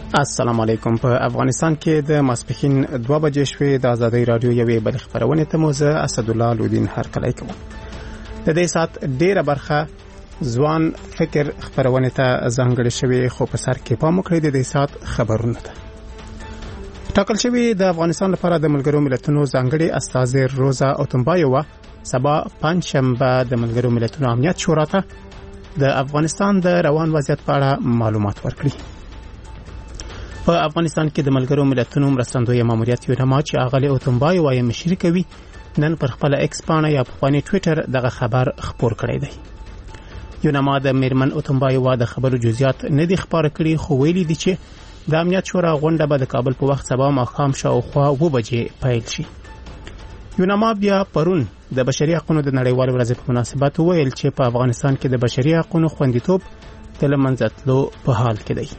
السلام علیکم. په افغانستان کې د ماسپښین 2 بجې شوې د آزادۍ رادیو یوې بل خبرونه ته موزه اسدالله لودین هرکلی کوم. د دې سات ډیره برخه ځوان فکر خبرونه ته ځانګړې شوې، خو په سر کې پام وکړئ د دې سات خبرونه ته. ټاکل شوی د افغانستان لپاره د ملګرو ملتونو ځانګړي استازي روزا اوتمبایووا سبا پنځشنبه د ملګرو ملتونو امنیت شورا ته د افغانستان د روان وضعیت په اړه معلومات ورکړي. په افغانستان کې د ملګرو ملتونو مرستندوی ماموریت یونما چې اغلی اوتمبایووا یې مشري کوي نن پر خپل ایکس پاڼه یا په خپل ټوئیټر دغه خبر خپور کړی دی. یونما د میرمن اوتمبایووا د خبرو جزئیات نه دي خبره کړي، خو ویلي دي چې د امنیت شورا غونډه به د کابل په وخت سبا ماښام شاوخوا 2 بجې پیل شي. یونما بیا پرون د بشري حقوقو د نړیوال ورځ په مناسبت ویل چې په افغانستان کې د بشري حقوقو خوندیتوب د لمنځه تلو په حال کې دی.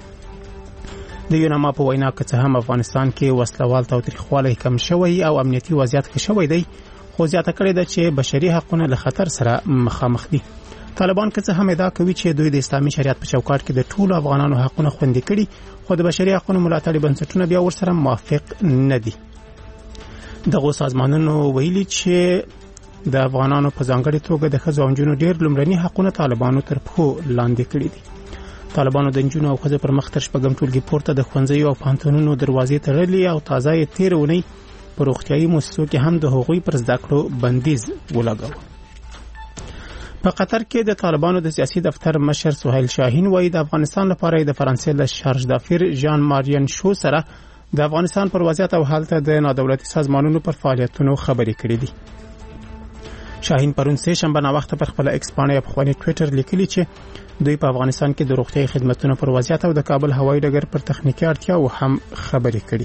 د یونما په وینا که څه هم افغانستان کې وسلوال تاوتریخوالی کم شوی او امنیتي وضعیت ښه شوی دی، خو زیاته کړې ده چې بشري حقوق له خطر سره مخامخ دي. طالبان که څه هم ادعا کوي چې دوی د اسلامي شریعت په چوکاټ کې د ټولو افغانانو حقوق خوندي کړي، خو د بشري حقوقو ملاتړي بنسټونه بیا ورسره موافق نه دي. دغه سازمانونو ویلي چې د افغانانو په ځانګړي توګه د ښځو او نجونو ډېر لومړني حقوق طالبانو تر پښو لاندې کړي دي. طالبانو د نجونو او ښځو پر مخ تر شپږم ټولګي پورته د ښوونځیو او پوهنتونونو دروازې تړلې او تازه یې تېره اونۍ په روغتیايي مؤسسو کې هم د هغوی پر زده کړو بندیز ولګاوه. په قطر کې د طالبانو د سیاسي دفتر مشر سهیل شاهین وایي د افغانستان لپاره د فرانسې له شارژ دافیر ژان مارین شو سره د افغانستان پر وضعیت او حالت د نادولتي سازمانونو پر فعالیتونو خبرې کړې دي. شاهین پرون سه شنبه نا وخت پر خپل ایکس پاڼه یا په خپل ټوئیټر لیکلي چې دوی په افغانستان کې د روغتیايي خدماتو پر وضعیت او د کابل هوایي ډګر پر تخنیکی اړتیاو هم خبرې کړي.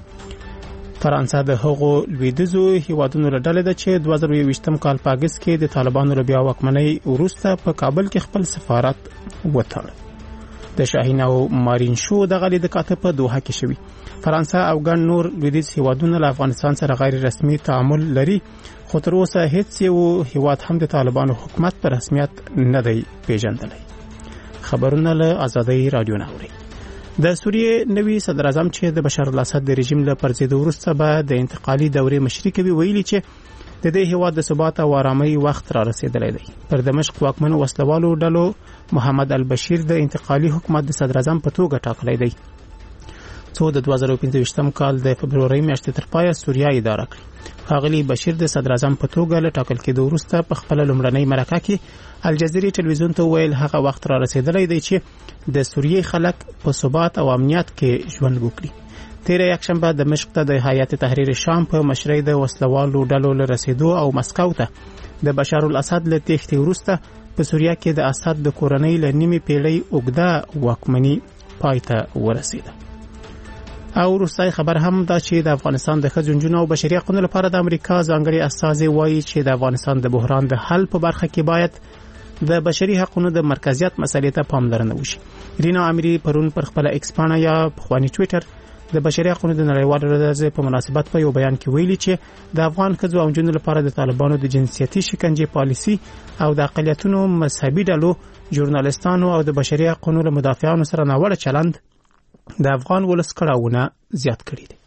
فرانسه د هغو لویدیځو هیوادونو له ډلې ده چې 2020 کال په اګست کې د طالبانو له بیا واکمنۍ وروسته په کابل کې خپل سفارت وتړ. د شاهین او مارین شو دغه لید کاته په دوحه کې شوی. فرانسه او ګڼ نور لویدیځ هیوادونه له افغانستان سره غیر رسمي تعامل لري، خو تر اوسه هیڅ یو هیواد هم د طالبانو حکومت په رسمیت نه دی پیژندلی. خبرونه له آزادۍ رادیو نه اوري. د سوریې نوی صدر اعظم چې د بشار الاسد د رژیم له پرځېدو وروسته به د انتقالي دورې مشري کوي ویلي چې د دې هیواد د ثبات او آرامۍ وخت را رسیدلی دی. پر دمشق واکمنو وسلوالو ډلو محمد البشیر د انتقالي حکومت د صدر اعظم په توګه ټاکلی دی، څو د 2015 کال د فبرورۍ میاشتې تر پایه سوریه اداره کړي. ښاغلي بشیر د صدر اعظم په توګه له ټاکل کېدو وروسته په خپل لومړنۍ مرکه کې الجزیرې ټلویزیون ته ویل هغه وخت را رسیدلی دی چې د سوریې خلک په ثبات او امنیت کې ژوند وکړي. تیره یکشنبه دمشق ته د هیئت تحریر شام په مشرۍ د وسلوالو ډلو له رسیدو او مسکو ته د بشار الاسد له تېښتې وروسته په سوریه کې د اسد د کورنۍ له نیمې پیړۍ اوږده واکمني پای ته ورسیده. او وروستی خبر هم دا چې د افغانستان د ښځو نجونو او بشري حقوقو لپاره د امریکا ځانګړي استازي وایي چې د افغانستان د بحران د حل په برخه کې باید د بشري حقوقو د مرکزیت مسلې ته پاملرنه وشي. رینا امری پرون پر خپل ایکس پاڼه یا په خپل ټوئیټر د بشري حقوقو د نړیوال ورځ په مناسبت په یو بیان کې ویلي چې د افغان ښځو او نجونو لپاره د طالبانو د جنسیتي شکنجې پالیسي او د اقلیتونو مذهبي ډلو ژورنالستانو او د بشري حقوقو له مدافعانو سره ناوړه چلند د افغان ولس کړهونه زیات کړي دي.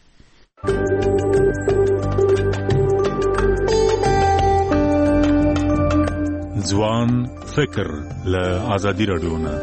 ځوان فکر له آزادۍ رادیو نه.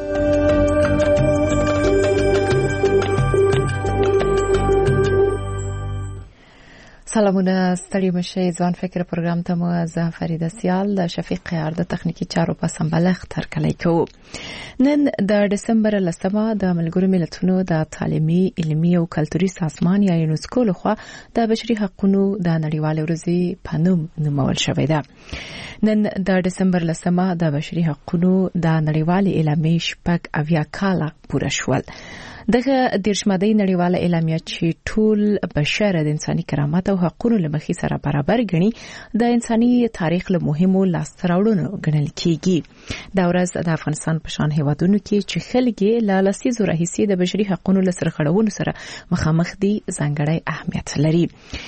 سلامونه، ستړي مشئ. ځوان فکر پروګرام ته مو زه فریده سیال د شفیق قیار د تخنیکی چارو په سمبالښت هرکلی کوو. نن د دسمبر 10 د ملګرو ملتونو د تعلیمي، علمي او کلتوري سازمان یا یونسکو لخوا د بشري حقوقو د نړیوال ورځ په نوم نومول شوې ده. نن د دسمبر 10 د بشري حقوقو د نړیوال اعلامیې 80 کاله پوره شول. دغه دیرشمدۍ نړیواله اعلامیه چې ټول بشر د انساني کرامت او حقوقو لمخې سره برابر ګڼي د انساني تاریخ له مهمو لاسته راوړنو ګڼل کیږي. دا ورځ د افغانستان په شان هیوادونو کې چې خلک له لسیزو راهیسې د بشري حقوقو له سرغړونو سره مخامخ دي ځانګړی اهمیت لري.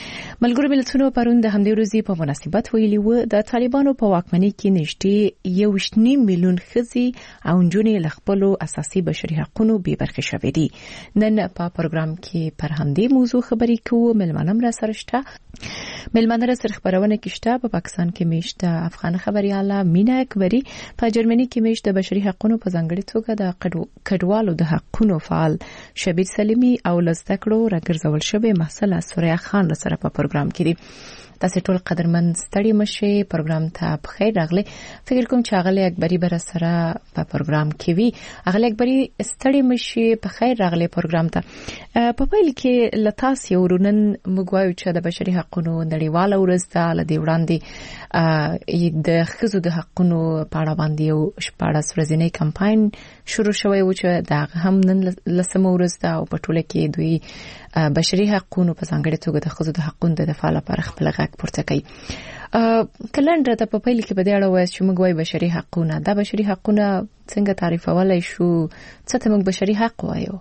ملګرو ملتونو پرون د همدې ورځې په مناسبت ویلي و د طالبانو په واکمنۍ کې نږدې 1.5 میلیون ښځې او نجونې له خپلو اساسي بشري حقوقو بې برخې شوې دي. نن په پروګرام کې پر همدې موضوع خبرې کوو. ملمانه را سره شته خبرونه کې شته. په پاکستان کې میشته افغان خبرياله مینا اکبری، په جرمني کې میشته بشري حقوقو په ځانګړي توګه د کډوالو د حقوقو فعال شبیر سلیمی او لزدکړو راګرځول شوی محصله سوریا خان سره په پروګرام کې دي. تاسو ټول قدرمن ستړي مشه پروګرام ته بخیر راغلی. فکر کوم چې اغلی اکبری بر سره په پروګرام کې وی. اغلی اکبری ستړي مشه بخیر راغلی پروګرام ته. په پیل کې لتاس یو رونن مګوایو چې د بشري حقوقو نړیواله ورځ ده لدی وړاندې د ښځو د حقوقو په اړه باندې یو شپږ ورځنی کمپاین شروع شوی و چې دا هم نن لسمه ورځ ده او په ټوله کې دوی بشري حقوقو په ځانګړي توګه د ښځو د حقوقو د دفاع لپاره خپل غږ پورته کوي. کلندر ته په پیل کې په دې اړه وایي چې موږ وايي بشري حقوقونه، دا بشري حقوقونه څنګه تعریفولای شو؟ څه ته موږ بشري حق وایو؟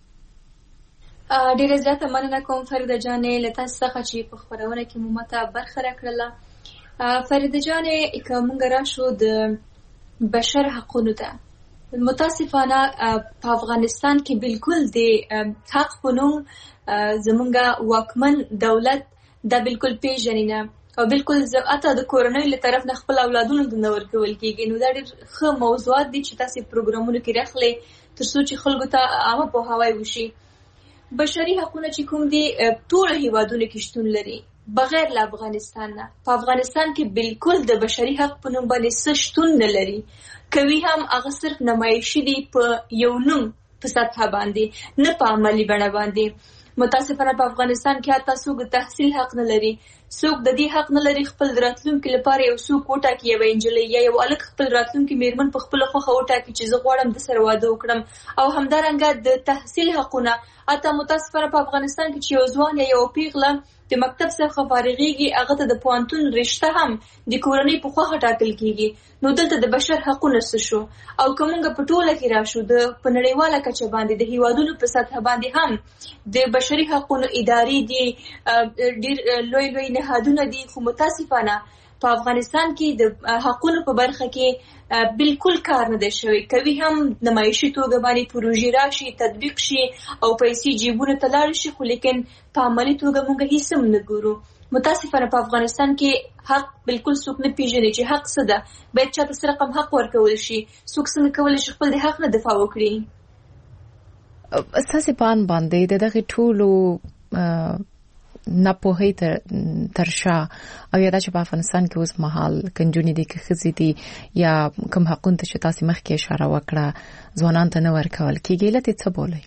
ډیره زیاته مننه کوم فریده جانې له تاسو څخه چې په خبرونه کې مو ماته برخه راکړله. فریده جانې که موږ راشو د بشر حقوقو ته، متاسفانه په افغانستان کې بالکل د حق په نوم زمونږ واکمن دولت دا بالکل پیژني نه او بالکل اته د کورنۍ له طرف نه خپل اولادونو د نور کول کېږي. نو دا ډېر ښه موضوعات دي چې تاسو پروګرامونو کې راخلي ترڅو چې خلکو ته عامه پوهاوی وشي. بشري حقوقونه چې کوم دي ټول هیوادونو کې شتون لري بغیر له افغانستان نه. په افغانستان کې بالکل د بشري حق په نوم باندې څه شتون نه لري. کوي هم هغه صرف نمایشي دي په یو نوم په سطح باندې، نه په عملی بڼه باندې. متاسفانه په افغانستان کې حتی څوک د تحصیل حق نه لري، څوک د دې حق نه لري خپل راتلونکي لپاره یو څوک وټاکي، یو انجلۍ یا یو هلک خپل راتلونکي میرمن په خپله خوښه وټاکي چې زه غواړم د سره واده وکړم. او همدارنګه د تحصیل حقونه حتی متاسفانه په افغانستان کې چې یو ځوان یا یو پیغله د مکتب څخه فارغېږي هغه ته د پوهنتون رشته هم د کورنۍ په خوښه ټاکل کېږي. نو دلته د بشر حقونه څه شو؟ او که موږ په ټوله کې راشو د په نړیواله کچه باندې د هیوادونو په سطح باندې هم د بشري حقونو ادارې دي، ډېر لوی نهادونه دي، خو متاسفانه په افغانستان کې د حقونو په برخه کې بالکل کار نه دی شوی. کوي هم نمایشي توګه باندې پروژې راشي، تطبیق شي او پیسې جیبونو ته لاړ شي، خو لیکن په عملي توګه موږ هیڅ هم نه ګورو. متاسفانه په افغانستان کې حق بالکل څوک نه پیژني چې حق څه ده، باید چاته څه رقم حق ورکول شي. څوک څنګه کولی شي خپل د حق نه دفاع وکړي؟ ستاسې په ان باندې د دغې ټولو ناپوهۍ ترشا او یا دا چې په افغانستان کې اوس مهال کنجونې دي که ښځې دي یا کوم حقونه ته چې تاسې مخکې اشاره وکړه ځوانانو ته نه ورکول کېږي، علت یې څه بولئ؟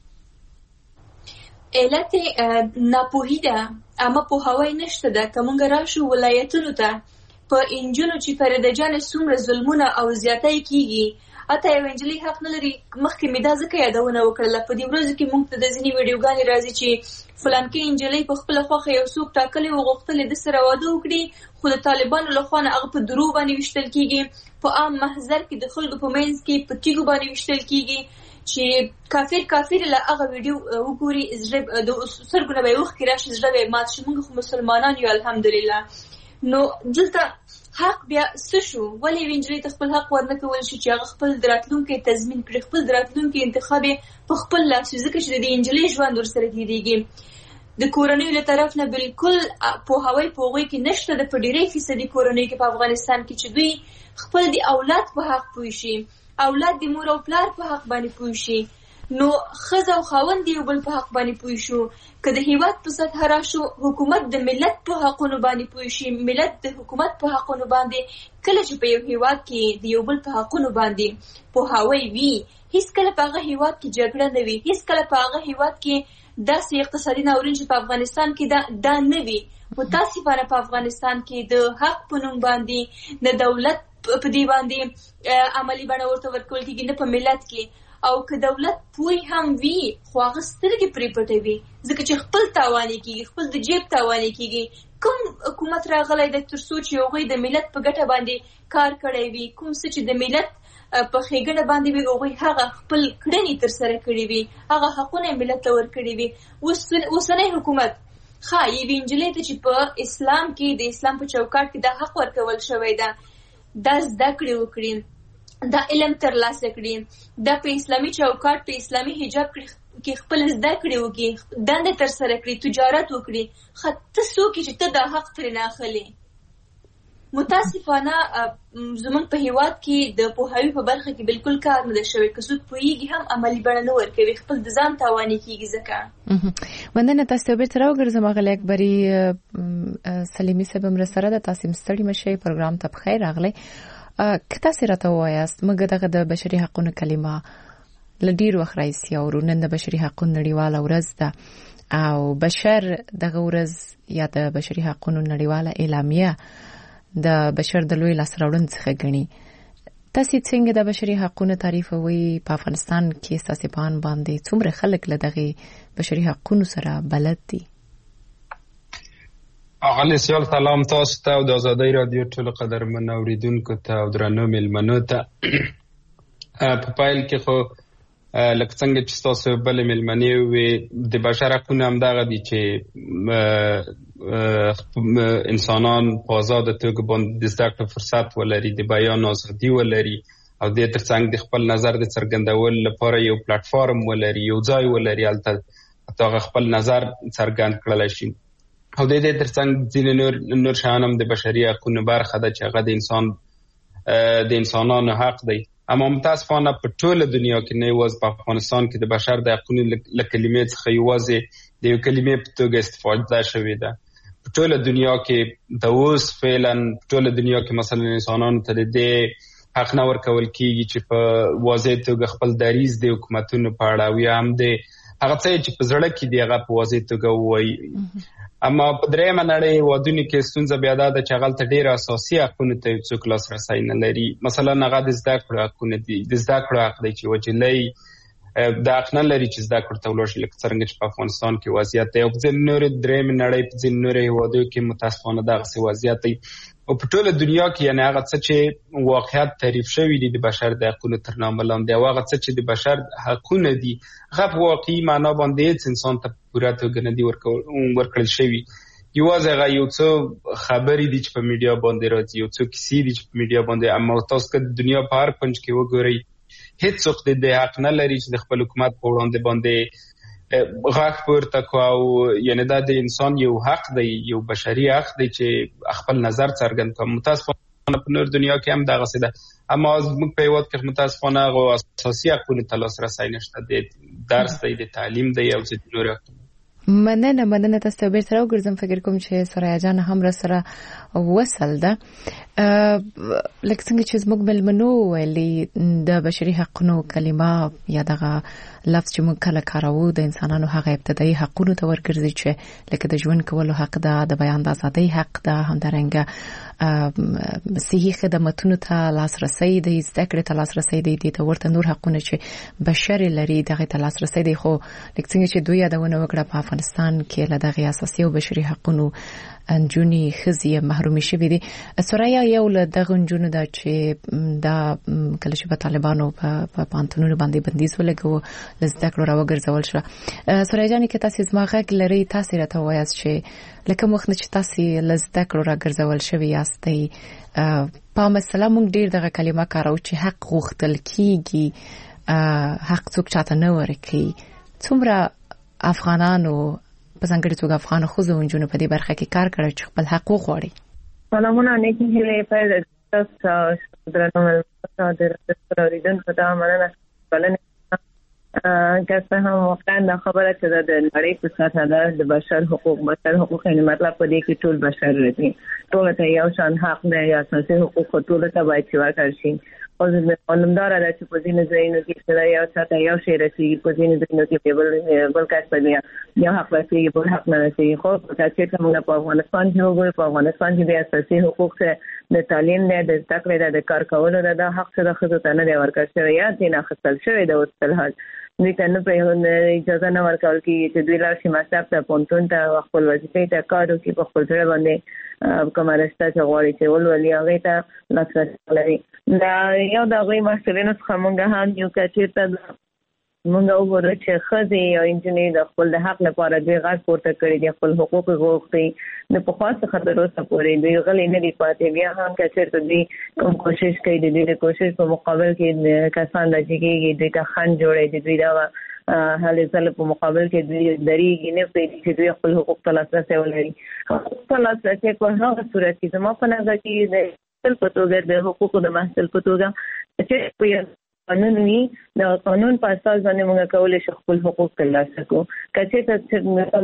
علت ناپوهي ده، اما پوهاوی نشته ده. که موږ راشو ولایتونو ته په انجونو چې فریده جانې څومره ظلمونه او زیاتی کېږي، اته یو انجلۍ حق نه لري. مخکې مې دا ځکه یادونه وکړله په دې ورځو کې موږ ته د ځینې ویډیوګانې راځي چې فلانکې انجلۍ په خپله خوښه یو څوک ټاکلی و غوښتل د سره واده وکړي، خو د طالبانو له خوا نه هغه په درو باندې ویشتل کېږي، په عام محضر کې د خلکو په منځ کې په تیږو باندې ویشتل کېږي چې کافر له هغه ویډیو وګوري د سترګو نه به یې اوښکې راشي، زړه به یې مات شي. موږ خو مسلمانان یو الحمدلله. نو دلته حق بیا څه شو؟ ولې یوې نجلۍ ته خپل حق ورنه کول شي چې هغه خپل د راتلونکي تضمین کړي، خپل د راتلونکي انتخاب یې په خپل لاس وي، ځکه چې د دې نجلۍ ژوند ورسره تېرېږي. د کورنیو له طرف نه بالکل پوهاوی په هغوی کې نشته ده. په ډېرې فیصدي کورنیو کې په افغانستان کې چې دوی خپل د اولاد په حق پوه شي، اولاد د مور او پلار په حق باندې پوه شي، نو ښځه او خاوند یو بل په حق باندې پوه شو. که د هیواد په سطح راشو حکومت د ملت په حقونو باندې پوه شي، ملت د حکومت په حقونو باندې، کله چې په یو هیواد کې د یو بل په حقونو باندې پوهاوی وي، هیڅ کله په هغه هیواد کې جګړه نه وي، هیڅ کله په هغه هیواد کې داسې اقتصادي ناورین چې په افغانستان کې دا نه وي. متاسفانه په افغانستان کې د حق په نوم باندې نه دولت په دې باندې عملی بڼه ورته ورکول کېږي، نه په ملت کې. او که دولت پوی هم وي خو هغه سترګې پرې پټوي، ځکه چې خپل تاوانې کېږي، خپل د جیب تاوانې کېږي. کوم حکومت راغلی دی تر څو چې هغوی د ملت په ګټه باندې کار کړی وي، کوم څه چې د ملت په ښېګڼه باندې وي هغوی هغه خپل کړنې ترسره کړې وي، هغه حقونه یې ملت ته ورکړي وي. اوسنی حکومت یوې نجلۍ ته چې په اسلام کې د اسلام په چوکاټ کې دا حق ورکول شوی ده دا زده کړې وکړي دا علم ترلاسه کړي دا په اسلامي چوکاټ په اسلامي حجاب کې خپل زده کړې وکړي دنده ترسره کړي تجارت وکړي ته څوک چې ته دا حق ترې نه اخلې متاسفانه زمونږ په هیواد کې د پوهاوي په برخه کې بالکل کار نه دی شوی که څوک پوهیږي هم عملي بڼه نه ورکوي خپل د ځان تاواني کېږي ځکه مننه تاسو ته بیرته راوګرځم اغلی اکبري سلیمي صاحب هم راسره ده تاسو ستړي مشئ پروګرام ته بخیر راغلی که تاسو راته ووایاست موږ دغه د بشري حقوقو کلمه له ډېر وخت راهیسې اورو نن د بشري حقوقو نړیواله ورځ ده او بشر دغه ورځ یا د بشري حقوقو نړیواله اعلامیه د بشر د لوی لاس راوړنې څخه ګڼي تاسو څنګه د بشري حقوقو تعریفوي په افغانستان کې تاسو باندې څومره خلک له دغه بشري حقوقو سره بلد دي اغلی سیال سلام تاسو ته او د آزادۍ رادیو ټول قدرمن اوریدونکو ته او درنو مېلمنو ته په پایل کې خو لکه څنګه چې تاسو بل مېلمنې وي د بشر حقوقو هم دغه دي چې انسانان په آزاد توګه باندې د زده کړې فرصت ولري د بیان ازادي ولري او د ترڅنګ د خپل نظر د څرګندولو لپاره یو پلیټ فارم ولري یو ځای ولري هلته خپل نظر څرګند کړلی شي او د دې ترڅنګ ځینې نور شیان هم د بشري حقوقو برخه ده چې هغه د انسانانو حق دی اما متاسفانه په ټوله دنیا کې نه یوازې په افغانستان کې د بشر د حقوقو له کلمې څخه یوازې د یو کلمې په توګه استفاده شوې ده په ټوله دنیا کې د اوس فعلا په ټوله دنیا کې مثلا انسانانو ته د دې حق نه ورکول کېږي چې په واضح توګه خپل دریځ د حکومتونو په اړه او یا هم د هغه څه چې په زړه کې دی هغه په واضح توګه ووایي اما په درېیمه نړۍ هېوادونو کې ستونزه بیا دا ده چې هغلته ډېر اساسي حقونو ته څوک لاسرسی نه لري مثلا هغه د زده کړو حقونه دي د زده کړو حق دی چې یوه نجلۍ دا حق نه لري چې زده کړو ته ولاړ شي لکه څرنګه چې په افغانستان کې وضعیت دی او په ځینې نورې درېیمې نړۍ په ځینې نورو هېوادونو کې متاسفانه دغسې وضعیت دی او په ټوله دنیا کې یعنې هغه څه چې واقعیت تعریف شوي دي د بشر د حقونو تر نامه لاندې او هغه څه چې د بشر حقونه دي هغه په واقعي معنا باندې هېڅ انسان ته په پوره توګه نه دي ورکړل شوي یوازې هغه یو څه خبرې دي چې په میډیا باندې راځي یو څه کیسې دي چې په میډیا باندې اما تاسو که د دنیا په هر کونج کې وګورئ هېڅوک د دې حق نه لري چې د خپل حکومت په وړاندې باندې غږ پورته کړو او یعنې دا د انسان یو حق دی یو بشري حق دی چې خپل نظر څرګند کړو متاسفانه په نور دنیا کې هم دغسې ده اما زموږ په هېواد کې متاسفانه هغو اساسي حقونو ته لاسرسی نشته د درس دی د تعلیم دی او ځینې نور حقونه مننه تاسو ته بیرته راوګرځم فکر کوم چې سوریا جان هم را سره وصل ده لکه څنګه چې زموږ مېلمنو ویلي د بشري حقونو کلمه یا دغه لفظ چې موږ کله کاروو د انسانانو هغه ابتدایي حقونو ته ورګرځي چې لکه د ژوند کولو حق ده د بیان د ازادۍ حق ده همدارنګه صحي خدماتونو ته لاسرسی دی زده کړې ته لاسرسی دی دې ته ورته نور حقونه چې بشر لري دغه ته لاسرسی دی خو لکه څنګه چې دوی یادونه وکړه په افغانستان کې له دغه اساسي او بشري حقونو انجونی خزي محرومي شوې دي سوریا یو له دغه انجونو ده چې دا کله چې په طالبانو په پانتونونو باندې بندیز ولګو لزده کړو راوګرځول شو سوریا جان کې تاسو زما غږ لري تاسو راته وایاست چې لکه مخ نه چې تاسو لزده کړو راګرځول شوی یاستئ په مسله مونږ ډیر دغه کلمه کارو چې حق غوښتل کیږي حق څوک چاته نه ورکي څومره افغانانو په ځانګړي توګه افغان ښځو او نجونو په دې برخه کې کار کړی چې خپل حق وغواړي سلامونه نیکې هیلې پیل تاسو درنو مېلمنو د اوریدونکو ته مننه بلنه که څه هم واقعا دا خبره چې د نړۍ په سطحه ده د بشر حقوق یعنې مطلب په دې کې ټول بشر راځي ټولو ته یو شان حق دی یا اساسي حقوق ټولو ته باید چې ورکړل شي او معلومداره ده چې په ځینو ځایونو کې چې یو چاته یو شی رسېږي په ځینو ځایونو کې بل کس ته یو حق رسېږي بل حق نه رسېږي خو که چېرته موږ په افغانستان کې وګورو په افغانستان کې د اساسي حقوق څخه د تعلیم دی د زده کړې دی د کار کولو دی دا حق څه د ښځو ته نه دی ورکړل شوی یا ځینې اخیستل شوی دی اوس فلحال دوی ته نه اجازه نه ورکول کېږي چې دوی لاړ شي مکتب ته پوهنتون ته خپل وظیفې ته کار وکړي په خپل زړه باندې کومه رشته چې غواړي چې ولولي هغې ته لاسرسی لري دا یو د هغوی محصلینو څخه موږ هم یو که چېرته موږ وګورو چې خزي او انجنیر د خپل حق لپاره د غږ پورته کړی دي، خپل حقوق غوښتي نه په خاصه خبرو سپورې دی غلې نه دی پاتې، بیا هم چې دوی کوم کوشش کوي د دې کوشش په مقابل کې کسان راځي دوی ته خان جوړي دوی دا هلي ځل په مقابل کې دوی درېږي نه پېږي چې دوی خپل حقوق ته لاسرسي ولري. حقوق ته لاسرسي په هغه صورت کې زموږ په نظر کې د محصل په توګه د حقوقو د محصل په توګه چې په قانون وی د قانون په اساس باندې موږ کولای شو خپل حقوق ترلاسه کړو. کچې ته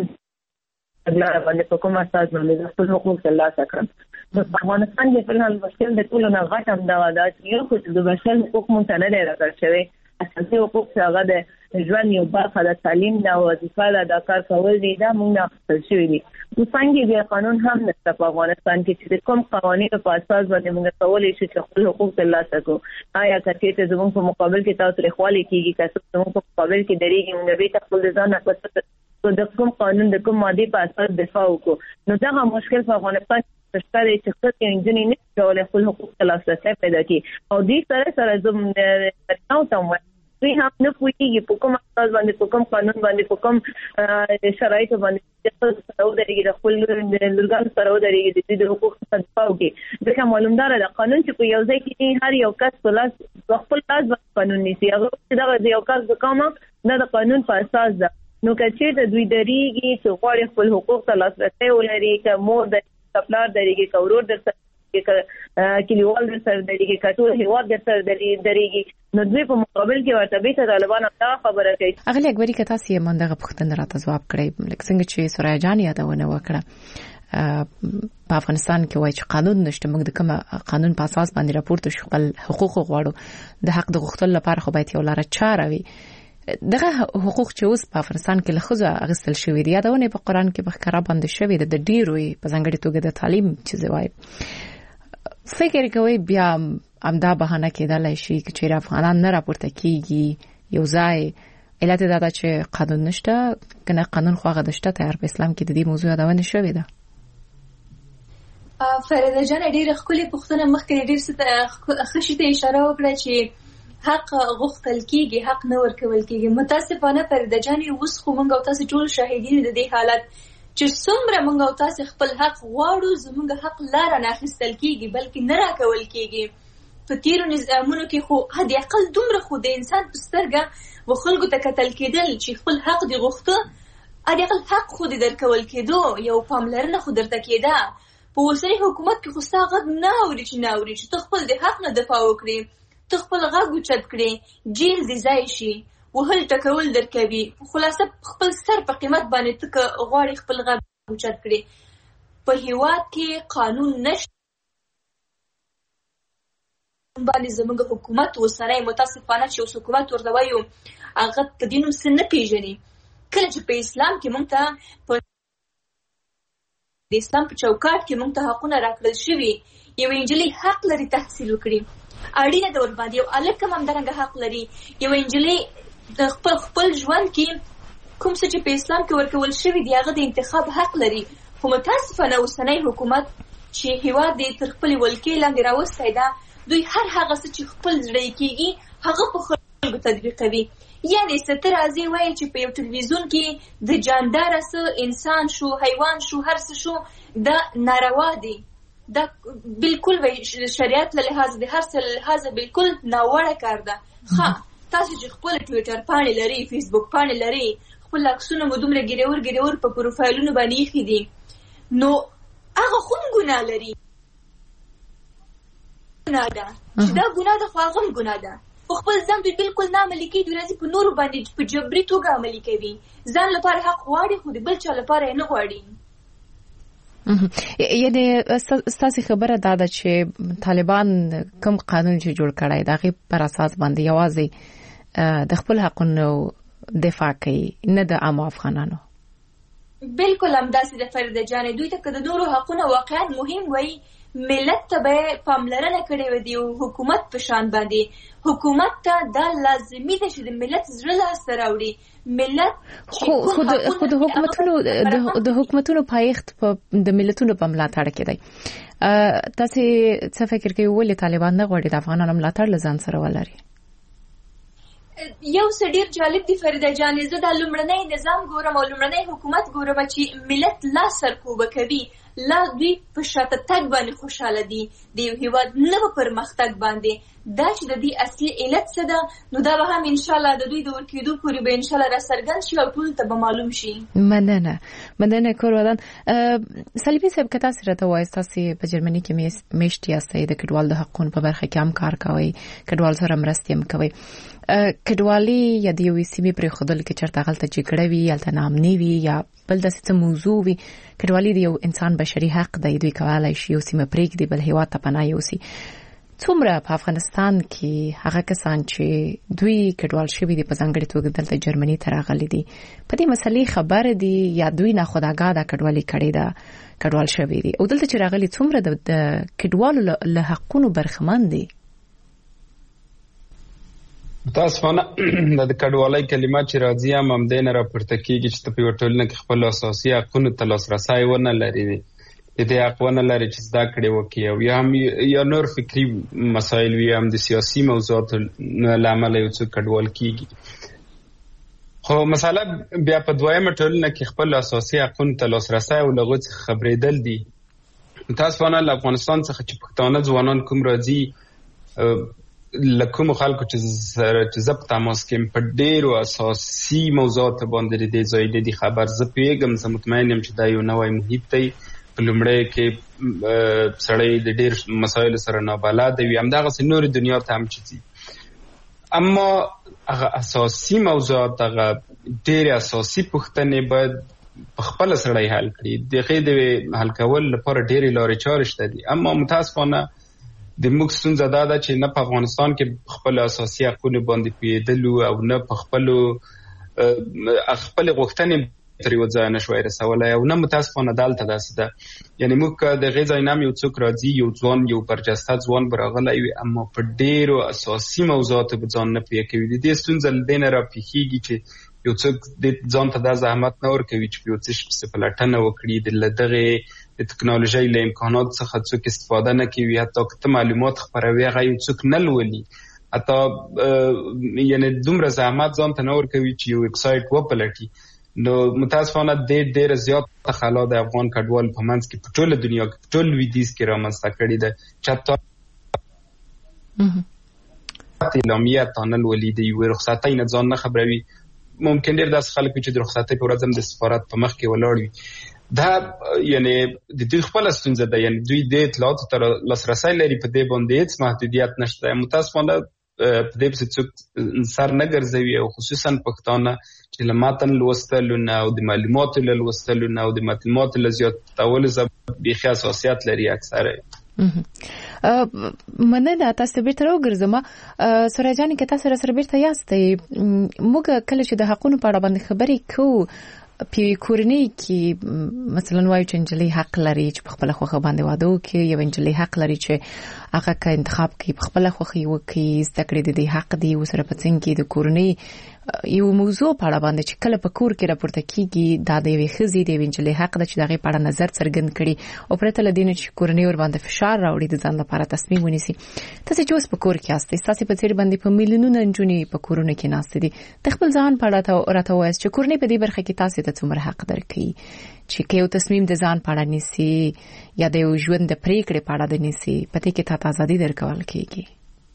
اغلب باندې په کومه اساس باندې خپل حقوق ترلاسه کړو. د افغانستان د فلحال مشکل د ټولو نه غټ هم دا ودا چې یو خو د بشر حقوق مونږ نه لري راځي. اساسي حقوق څنګه د ژوند یو برخه د تعلیم دا وظیفه ده، دا کار کول دي، دا موږ نه خپل شوی دي. د څنګه د قانون هم نشته په افغانستان کې چې کوم قوانینو په اساس باندې موږ کولای شو چې خپل حقوق ترلاسه کړو. آیا کچې زموږ په مقابل کې تاسو لري کېږي که زموږ په مقابل کې درېږي موږ به خپل ځان نه د کوم قانون د کوم ماده په اساس دفاع وکړو. نو دا مشکل په افغانستان ستاره چې خپل انجنیر نه کولای خپل حقوق ترلاسه پیدا کړي. او دې سره زموږ نو تم دوی هم نه پوهیږي په کوم اساس باندې په کوم قانون باندې په کوم شرایط باندې چې تاسو درېږي د خپل لورګان سره درېږي د حقوق دفاع وکړي. ځکه معلومدار ده قانون چې په یو ځای کې هر یو کس په لاس خپل لاس باندې قانون نیسي، هغه د یو کس د کومه د قانون په اساس ده. نو کچې د دوی درېږي چې غواړي خپل حقوق ته لاسرسي ولري، که مور د خپلار درېږي، که ورور درته کلیوال در سره درېږي، که ټول هیواد در سره درېږي، نو دوی په مقابل کې ورته به طالبان دا خبره کوي. اغلی اکبري که تاسو یې مندغه پوښتنه راته ځواب کړئ، لکه څنګه چې سوریا جان یادونه وکړه په افغانستان کې وایي چې قانون نشته، موږ د کوم قانون په اساس باندې راپورته شو خپل حقوق غواړو، د حق د غوښتلو لپاره خو باید یو لاره چاره وي. دغه حقوق چې اوس په افغانستان کې له ښځو اخیستل شوي دي، یادونه په قرآن کې په ښکاره باندې شوې ده، د ډېرو په ځانګړې توګه د تعلیم چې وایي. فکر کوي بیا امدا بهانه کېدلای شي چې افغانان نه راپورته کیږي یو ځای علت دا چې قانون نشته، کنه قانون خو هغه دشته تیار په اسلام کې د دې موضوع یادونه شوې ده. فريده جان ډېر خپل پوښتنه مخکې ډېر خشي ته اشاره وکړه چې حق غوښتل کیږي، حق نه ورکول کیږي. متاسفانه فريده جان اوس خو موږ او تاسو ټول شاهدین د دې حالت چې څومره موږ او تاسو خپل حق غواړو، زموږ حق لاره نه اخیستل کیږي بلکې نه راکول کیږي. په تیرو نظامونو کې خو حد اقل دومره خو د انسان په سترګه و خلکو ته کتل کېدل چې خپل حق دی غوښته، حد اقل حق خو دې درکول کېدو، یو پاملرنه خو درته کېده. په اوسني حکومت کې خو ستا غږ نه اوري چې ته خپل د حق نه دفاع وکړې، ته خپل غږ اوچت کړې، جیل دې ځای شي، وهل ټکول درکوي. خلاصه خپل سر په قیمت باندې ته غواړي خپل غږ اوچت کړي. په هیواد کې قانون نشته باندې زموږ حکومت اوسنی متاسفانه چې اوس حکومت ورته وایو هغه په دې نوم څه نه پیژني. کله چې په اسلام کې موږ ته په د اسلام په چوکاټ کې موږ ته حقونه راکړل شوي، یو انجلۍ حق لري تحصیل وکړي، اړینه ده ورباندې یو هلک هم همدارنګه حق لري. یو انجلۍ د خپل ژوند کې کوم څه چې په اسلام کې ورکول شوي دي هغه د انتخاب حق لري. خو متاسفانه اوسنی حکومت چې هیواد یې تر خپلې ولکې لاندې راوستی ده، دوی هر هغه څه چې خپل زړه یې کېږي هغه په خلکو تطبیقوي. یعنې څه ته راځي وایي چې په یو تلویزیون کې د جانداره څه انسان شو، حیوان شو، هر څه شو، دا ناروا دی، دا بالکل شریعت له لحاظه د هر څه له لحاظه بالکل ناوړه کار ده. تاسو چې خپل ټویټر پاڼې لري، فیسبوک پاڼې لري، خپل عکسونه مو دومره ګیرور په پروفایلونو باندې ایښي دي، نو هغه خو هم ګناه لري. ګناه ده چې دا ګناه ده، خو هغه هم ګناه ده. خو خپل ځان دوی بالکل نه عملي کوي، دوی راځي په نورو باندې په جبري توګه عملي کوي. ځان لپاره حق غواړي خو د بل چا لپاره یې نه غواړي. یعنې ستاسې خبره دا ده چې طالبان کوم قانون چې جوړ کړی د هغې پر اساس باندې یوازې د خپل حقونو دفاع کوي، نه د عامو افغانانو. بالکل همداسې ده فريده جانې. دوی ته که د نورو حقونه واقعا مهم وایي، ملت ته به پاملرنه کړې وي د حکومت په شان باندې. حکومت ته دا لازمي ده چې د ملت زړه لاسته راوړي. ملت خو د حکومتونو پایښت د ملتونو په ملاتړ کې دی. تاسې څه فکر کوئ ولې طالبان نه غواړي د افغانانو ملاتړ له ځان سره ولري؟ یو څه ډیر جالب دی فریده جانې، زه د لومړنی نظام ګورم او لومړنی حکومت ګورم چې ملت لا سرکوبه کوي، لا دوی په شاته تګ باندې خوشاله دي، د یو هیواد نه په پرمختګ باندې. دا چې د دې اصلي علت څه ده، نو دا به هم انشاءالله د دوی د ورکېدو پورې به انشاءالله راڅرګند شي او ټولو ته به معلوم شي. مننه کور ودان. صلیبي صاحب که تاسې راته وایاست، تاسې په جرمني کې میشت یاستئ، د کډوال د حقونو په برخه کې هم کار کوئ، کډوال سره مرستې هم کوئ. کډوالي یا د یوې سیمې پرېښودل کې چېرته هلته جګړه وي، هلته ناامني وي یا بل داسې څه موضوع وي، کډوالي د یو انسان بشري حق دی، دوی کولی شي یو سیمه پرېږدي، بل هېواد ته پناه یوسي. څومره په افغانستان کې هغه کسان چې دوی کډوال شوي دي، په ځانګړې توګه دلته جرمني ته راغلي دي، په دې مسلې خبر دي یا دوی ناخودآګاه دا کډوالي کړې ده، کډوال شوي دي، او دلته چې راغلي څومره د کډوالو له حقونو برخمن دي؟ متاسفانه د کډوالۍ کلمه چې راځي هم دې نه راپورته کېږي چې ته په یوه ټولنه کې خپل اساسي حقونو ته لاسرسی ونه لري، د دې حق ونه لري چې زده کړې وکړي او یا نور فکري مسایل وي، هم د سیاسي موضوعاتو له امله یو څوک کډوال کېږي. خو مسله بیا په دویمه ټولنه کې خپل اساسي حقونو ته لاسرسی او له هغو څخه خبرېدل دي. متاسفانه له افغانستان څخه چې پښتانه ځوانان کوم راځي، له کومو خلکو چې زه په تماس کې په ډېرو اساسي موضوعاتو باندې د دې ځای دي خبر، زه پوهېږم، زه مطمئن یم چې دا یو نوی محیط دی. په لومړی کې سړی د ډېر مسایلو سره نابلده وي، همدغسې نورې دنیا ته هم چې ځي، اما هغه اساسي موضوعات، هغه ډېرې اساسي پوښتنې باید په خپله سړی حل کړي. د هغې د حل کولو لپاره ډېرې لارې چارې شته دي، اما متاسفانه د موږ ستونزه دا ده چې نه په افغانستان کې خپل اساسي حقونو باندې پوهېدلو او نه په خپلې غوښتنې تر یوه ځایه نشوای رسولی، او نه متاسفانه دلته داسې ده. یعنې موږ که د هغې ځای نه هم یو څوک راځي، یو ځوان، یو برجسته ځوان به راغلی وي، اما په ډېرو اساسي موضوعاتو به ځان نه پوهه کوي. د دې ستونزه له دې نه راپېښېږي چې یو څوک ځان ته دا زحمت نه ورکوي چې په یو څه شي پسې پلټنه وکړي، له دغې د ټکنالوژۍ له امکاناتو څخه څوک استفاده نه کوي، حتی که ته معلومات خپروي هغه یو څوک نه لولي، حتی یعنې دومره زحمت ځان ته نه ورکوي چې یو ویبسایټ وپلټي. نو متاسفانه ډېره زیاته خلا د افغان کډوال په منځ کې په ټوله دنیا کې، په ټول لویدیځ کې رامنځته کړې ده چې حتی اعلامیه تا نه لولي، د یوې رخصتۍ نه ځان نه خبروي. ممکن ډېر داسې خلک وي چې د رخصتۍ په ورځ هم د سفارت په مخ کې ولاړ وي. دا یعنې د دوی خپله ستونزه ده، یعنې دوی د اطلاعاتو ته لاسرسی لري، په دې باندې هېڅ محدودیت نشته. متاسفانه په دې پسې څوک سر نه ګرځوي، او خصوصا پښتانه چې له متن لوستلو نه او د معلوماتو له لوستلو نه او د معلوماتو له زیاتولو بیخي حساسیت لري اکثره. مننه. تاسو بیرته راوګرځم. سوریا جان، که تاسو سره بیرته یاستئ، موږ کله چې د حقونو په اړه باندې خبرې کوو، په کورنۍ کې مثلا وایو چې نجلۍ حق لري چې په خپل خوښه باندې واده وکړي، یو نجلۍ حق لري چې هغه که انتخاب کوي په خپل خوښه وکړي، زده کړې د دې حق دی. وسره په څنګ کې د کورنۍ یو موضوع په اړه باندې چې کله په کور کې راپورته کیږي، دا د یوې ښځې د یوې نجلۍ حق ده چې د هغې په اړه نظر څرګند کړي، او پرته له دې نه چې کورنۍ ور باندې فشار راوړي د ځان لپاره تصمیم ونیسي. تاسې چې اوس په کور کې یاستئ، ستاسې په څېر باندې په میلیونونه نجونې په کورونو کې ناستې دي، د خپل ځان په اړه راته ووایاست چې کورنۍ په دې برخه کې تاسې ته څومره حق درکوي چې که یو تصمیم د ځان په اړه نیسي یا د یو ژوند د پرېکړې په اړه د نیسي، په دې کې تاته ازادي درکول کېږي؟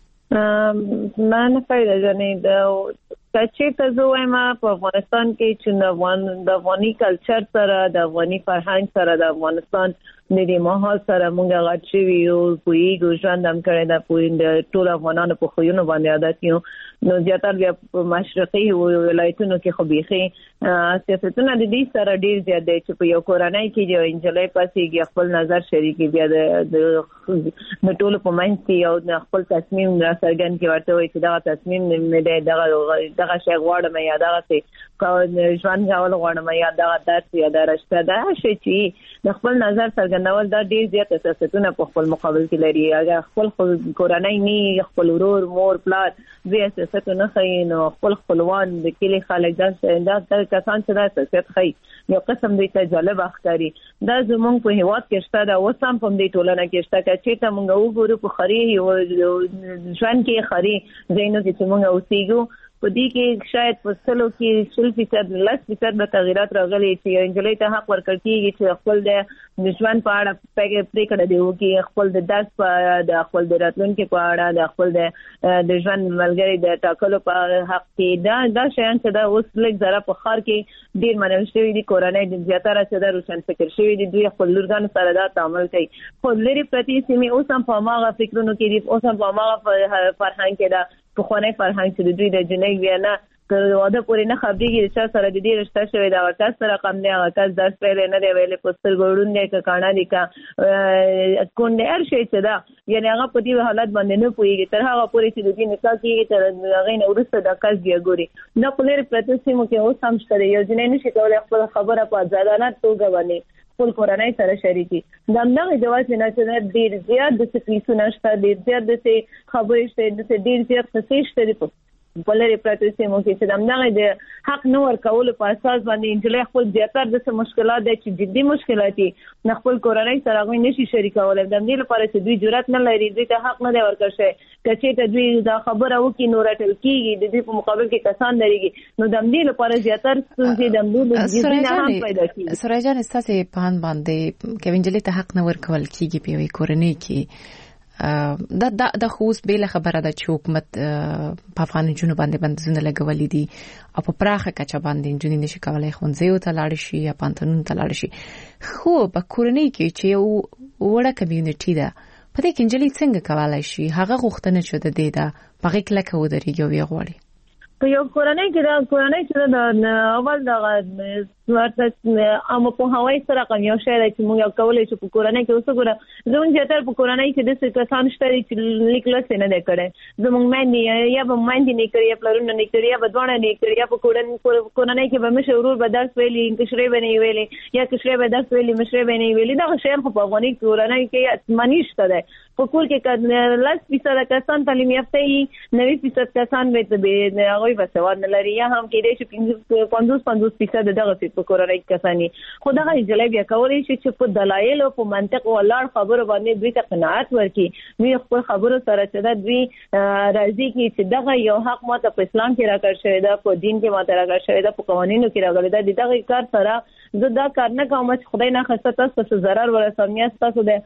من فایده جانې د چېرته زه وایم په افغانستان کې چې د افغاني کلچر سره، د افغاني فرهنګ سره، د افغانستان د دې ماحول سره موږ غټ شوي یو، پوهېږو، ژوند هم کړی ده، د ټولو افغانانو په خویونو باندې عادت یو. نو زیاتره بیا په مشرقي ولایتونو کې خو بیخي سیاستونه د دې سره ډېر زیات دی چې په یو کورنۍ کې یو نجلۍ پاسېږي، خپل نظر شریکي، بیا د ټولو په منځ کې یو خپل تصمیم راڅرګند کړي، ورته وایي چې دغه تصمیم مې دی، دغه شی غواړم یا دغسې ژوند کول غواړم یا دغه درس یا دا رشته، دا شی چې د خپل نظر څرګندول دا ډېر زیات اساسیتونه په خپل مقابل کې لري. اگر خپل کورنۍ نه، خپل ورور، مور، پلار دې اساسیتو نه ښیي، نو خپل خپلوان، د کلي خلک، دا کسان چې دا اساسیت ښیي، یو قسم دوی ته جالب ښکاري. دا زموږ په هېواد کې شته، دا اوس هم په دې ټولنه کې شته. که چېرته موږ وګورو په خري ژوند کې، خري ځایونو کې چې موږ اوسېږو، په دې کې شاید په سلو کې 10% د تغیرات راغلي چې یو انجلۍ ته حق ورکړ کېږي چې خپل د ژوند په اړه پریکړه دی وکړي، خپل د درس په د خپل د راتلونکي په اړه، د خپل د ژوند ملګری د ټاکلو په حق کې دا شیان چې دا اوس لږ زره په ښار کې ډېر منل شوي دي. کورنۍ د زیاتره چې دا روشن فکر شوي دي، دوی خپل لورګانو سره دا تعامل کوي. خو لري پرتې سیمې اوس هم په هماغه فکرونو کې دي، اوس هم په هماغه فرهنګ کې ده، پخوانی فرهنګ چې دوی د جنۍ وینا تر واده پورې نه خبرېږي چې سره د دې رشته شوی دا کس سره کم دی، هغه کس درس ویلی نه دی ویلی، په سترګو ړوند دی که کاڼه دی که کونډ دی، هر شی چې ده یعنې هغه په دې حالت باندې نه پوهېږي تر هغه پورې چې د دې نکاح کېږي، تر هغې نه وروسته دا کس بیا ګوري. دا په لرې پرتو سیمو کې اوس هم شته دی. یو جنۍ نشي کولی خپله خبره په ازادانه توګه باندې خپل کورنۍ سره شریکي. د همدغې د وجې نه چې ډېر زیات داسې پیسونه شته، ډېر زیات داسې خبرې شته، داسې ډېر زیات قصې شته دي په لرې پرتو سیمو کې چې د همدغې د حق نه ورکولو په اساس باندې نجلۍ خپل زیاتره داسې مشکلات دی چې جدي مشکلات دي، نه خپل کورنۍ سره هغوی نشي شریکولی. د همدې لپاره چې دوی جرأت نه لري، دوی ته حق نه دی ورکړل شوی. که چېرته دوی دا خبره وکړي نو رټل کېږي، د دوی په مقابل کې کسان درېږي. نو د همدې لپاره زیاتره ستونزې د همدې نه هم پیدا کېږي. سرای جان ستاسې په اند باندې که نجلۍ ته حق نه ورکول کېږي په یوې کورنۍ کې، دا خو اوس بیله خبره ده چې حکومت په افغان نجونو باندې بندیزونه لګولي دي او په پراخه کچه باندې نجونې نشي کولی ښوونځیو ته لاړې شي یا پوهنتونونو ته لاړې شي. خو په کورنۍ کې چې یو وړه کمیونټي ده، په دې کې نجلۍ څنګه کولی شي هغه غوښتنه چې د دې ده په هغې کلکه ودرېږي او ویې غواړي؟ په یو کورنۍ کې دا کورنۍ چې د اول دغه عامه پوهاوی سره کوم یو شی دی چې موږ کولی شو په کورنۍ کې اوس وګوره. زموږ زیاتره په کورنۍ کې داسې کسان شته دي چې لیک لوست یې نه دی کړی. زموږ میندې یا به میندې نه کړي یا پلرونه نه کړي یا به دواړه نه کړي، یا په کورنۍ کې به مشر ورور به درس ویلي، کشرۍ به نه ویلي، یا کشرۍ به درس ویلي مشرۍ به نه ویلي. دغه شیان خو په افغاني کورنۍ کې حتماني شته دی. په کور کې 10% کسان تعلیم یافته وي، 90% کسان به هغوی به سواد نه لري، یا هم کېدای شي 50% دغه په کورنۍ کسانی. خو دغه نجلۍ بیا کولی شي چې په دلایل او په منطق ولاړ خبرو باندې دوی ته قناعت ورکړي، دوی خپل خبرو سره چې دا دوی راضي کړي چې دغه یو حق ماته په اسلام کې راکړل شوی ده، په دین کې ماته راکړل شوی ده، په قوانینو کې راغلی ده. د دغه کار سره زه دا کار نه کوم چې خدای نه خسته تاسو څه ضرر ورسوم یا تاسو د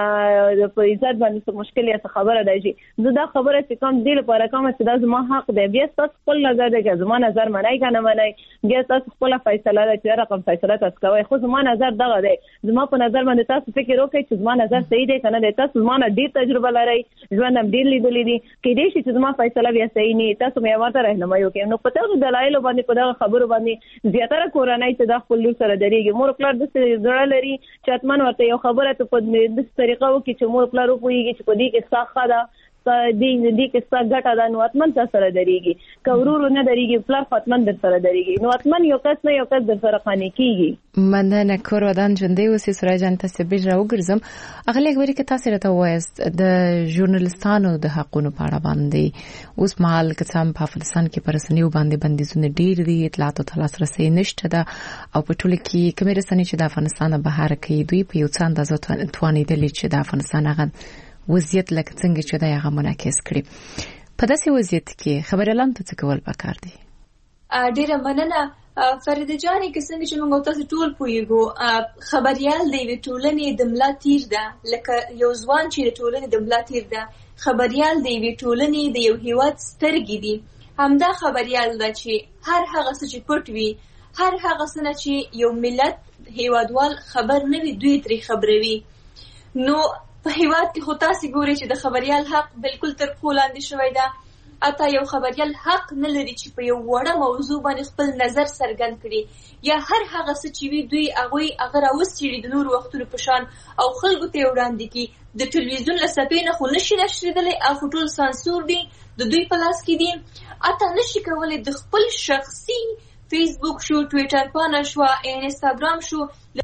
په عزت باندې څه مشکل یا څه خبره دی چې زه دا خبره چې کوم دی لپاره کوم چې دا زما حق دی. بیا تاسو خپل نظر دی چې زما نظر منای کنه منای، بیا تاسو خپل فیصله ده چې رقم فیصله تاسو کوي. خو زما نظر دغه دی، زما په نظر باندې تاسو فکر وکړئ چې زما نظر صحیح دی کنه دی. تاسو زما نه ډیر تجربه لرئ، ژوند هم ډیر لیدلی دي، کېدای شي چې زما فیصله بیا صحیح نه، تاسو مې ماته راهنمایي وکړئ. نو په دغه دلایلو باندې په دغه خبرو باندې زیاتره کورنۍ چې د خپل لور سره درېږي. مور پلار داسې زړه لري چې حتمن ورته یو خبره ته په داسې طریقه وکړي چې مور پلار وپوهېږي چې په دې کې ستا ښه ده، دې کې ستا ګټه ده، نو حتمن تا سره درېږي. که ورور نه درېږي پلار خو حتمن در سره درېږي، نو حتمن یو کس نه یو کس در سره قانع کېږي. مننه. کور ودان ژوندی اوسې. سرای جان تاسې بیل راوګرځم. هغه لږ که تاسې راته ووایاست د ژورنالستانو د حقونو په اړه باندې اوس مهال که څه هم په افغانستان کې په رسنیو باندې بندیزونه ډېر دي، اطلاعاتو ته لاسرسی نشته ده، او په ټوله کې کومې رسنۍ چې د افغانستان نه بهر کوي دوی په یو څه اندازه توانېدلي چې د افغانستان هغه وضعیت لکه څنګه چې دا هغه منعکس کړي. په داسې وضعیت کې خبریالانو ته څه کول پکار دي؟ ډیره مننه فرید جانې. که څنګه چې موږ تاسو ټول پوهیږو، خبریال د یوې ټولنې د ملا تیر ده، لکه یو ځوان چې د ټولنې د ملا تیر ده. خبریال د یوې ټولنې د یو هیواد سترګې دي. همدا خبریال ده چې هر هغه څه چې پټ وي، هر هغه څه نه چې یو ملت هیوادوال خبر نه وي دوی ترې خبروي. نو په هیواد کې خو تاسې ګورئ چې د خبریال حق بالکل تر پښو لاندې شوی ده. اته یو خبریال حق نه لري چې په یو وړه موضوع باندې خپل نظر څرګند کړي، یا هر هغه څه چې وي دوی هغه راوڅېړي د نورو وختونو په شان او خلکو ته یې وړاندې کړي. د ټلویزیون له څپې نه خو نشي نشرېدلی، هغه ټول سانسور دي، د دوی په لاس کې دي. اته نشي کولی د خپل شخصي فیسبوک شو، ټویټر پاڼه شوه، انسټاګرام شو،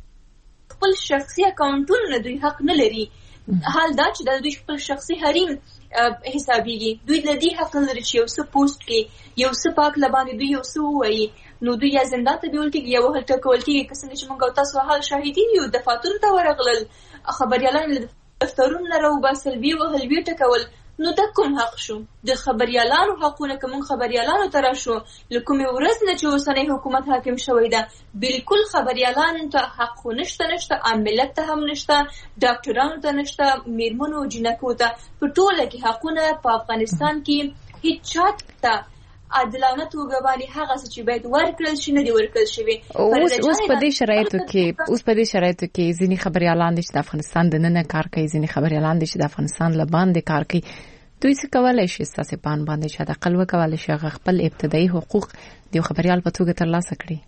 خپل شخصي اکاونټونو نه دوی حق نه لري. حال دا چې د دوی خپل شخصي حریم حسابېږي. دوی د دې حق لري چې یو څه پوسټ کړي، یو څه پاک لباندې دوی یو څه ووایي، نو دوی یا زندان ته بیول کېږي یا وهل ټکول کېږي. که څنګه چې موږ او تاسو حال شاهدین یو، دفاترو ته ورغلل، خبریالان له دفترونو نه راوباسل، ویې وهل، ویې ټکول. نو د کوم حق شو؟ د خبريالانو حقونه کوم خبريالانو تر شو لکه مې ورځ نه چې اوسنۍ حکومت حاکم شوی ده بالکل خبريالانو ته حق نشته عاملت ته هم نشته ډاکټرانو ته نشته میرمنو جنکو ته په ټوله کې حقونه په افغانستان کې هیڅ چاته عادلانه توګه باندې هغه چې باید ورکړل شي نه دی ورکړل شوی. اوس په دې شرایطو کې ځینې خبريالان چې د افغانستان د نن کار کوي ځینې خبريالان چې د افغانستان له باندې کار کوي دوی څه کولای شي ستاسو په باندې چې د خپل وکولای شي خپل ابتدایي حقوق د خبريال په توګه ترلاسه کړي.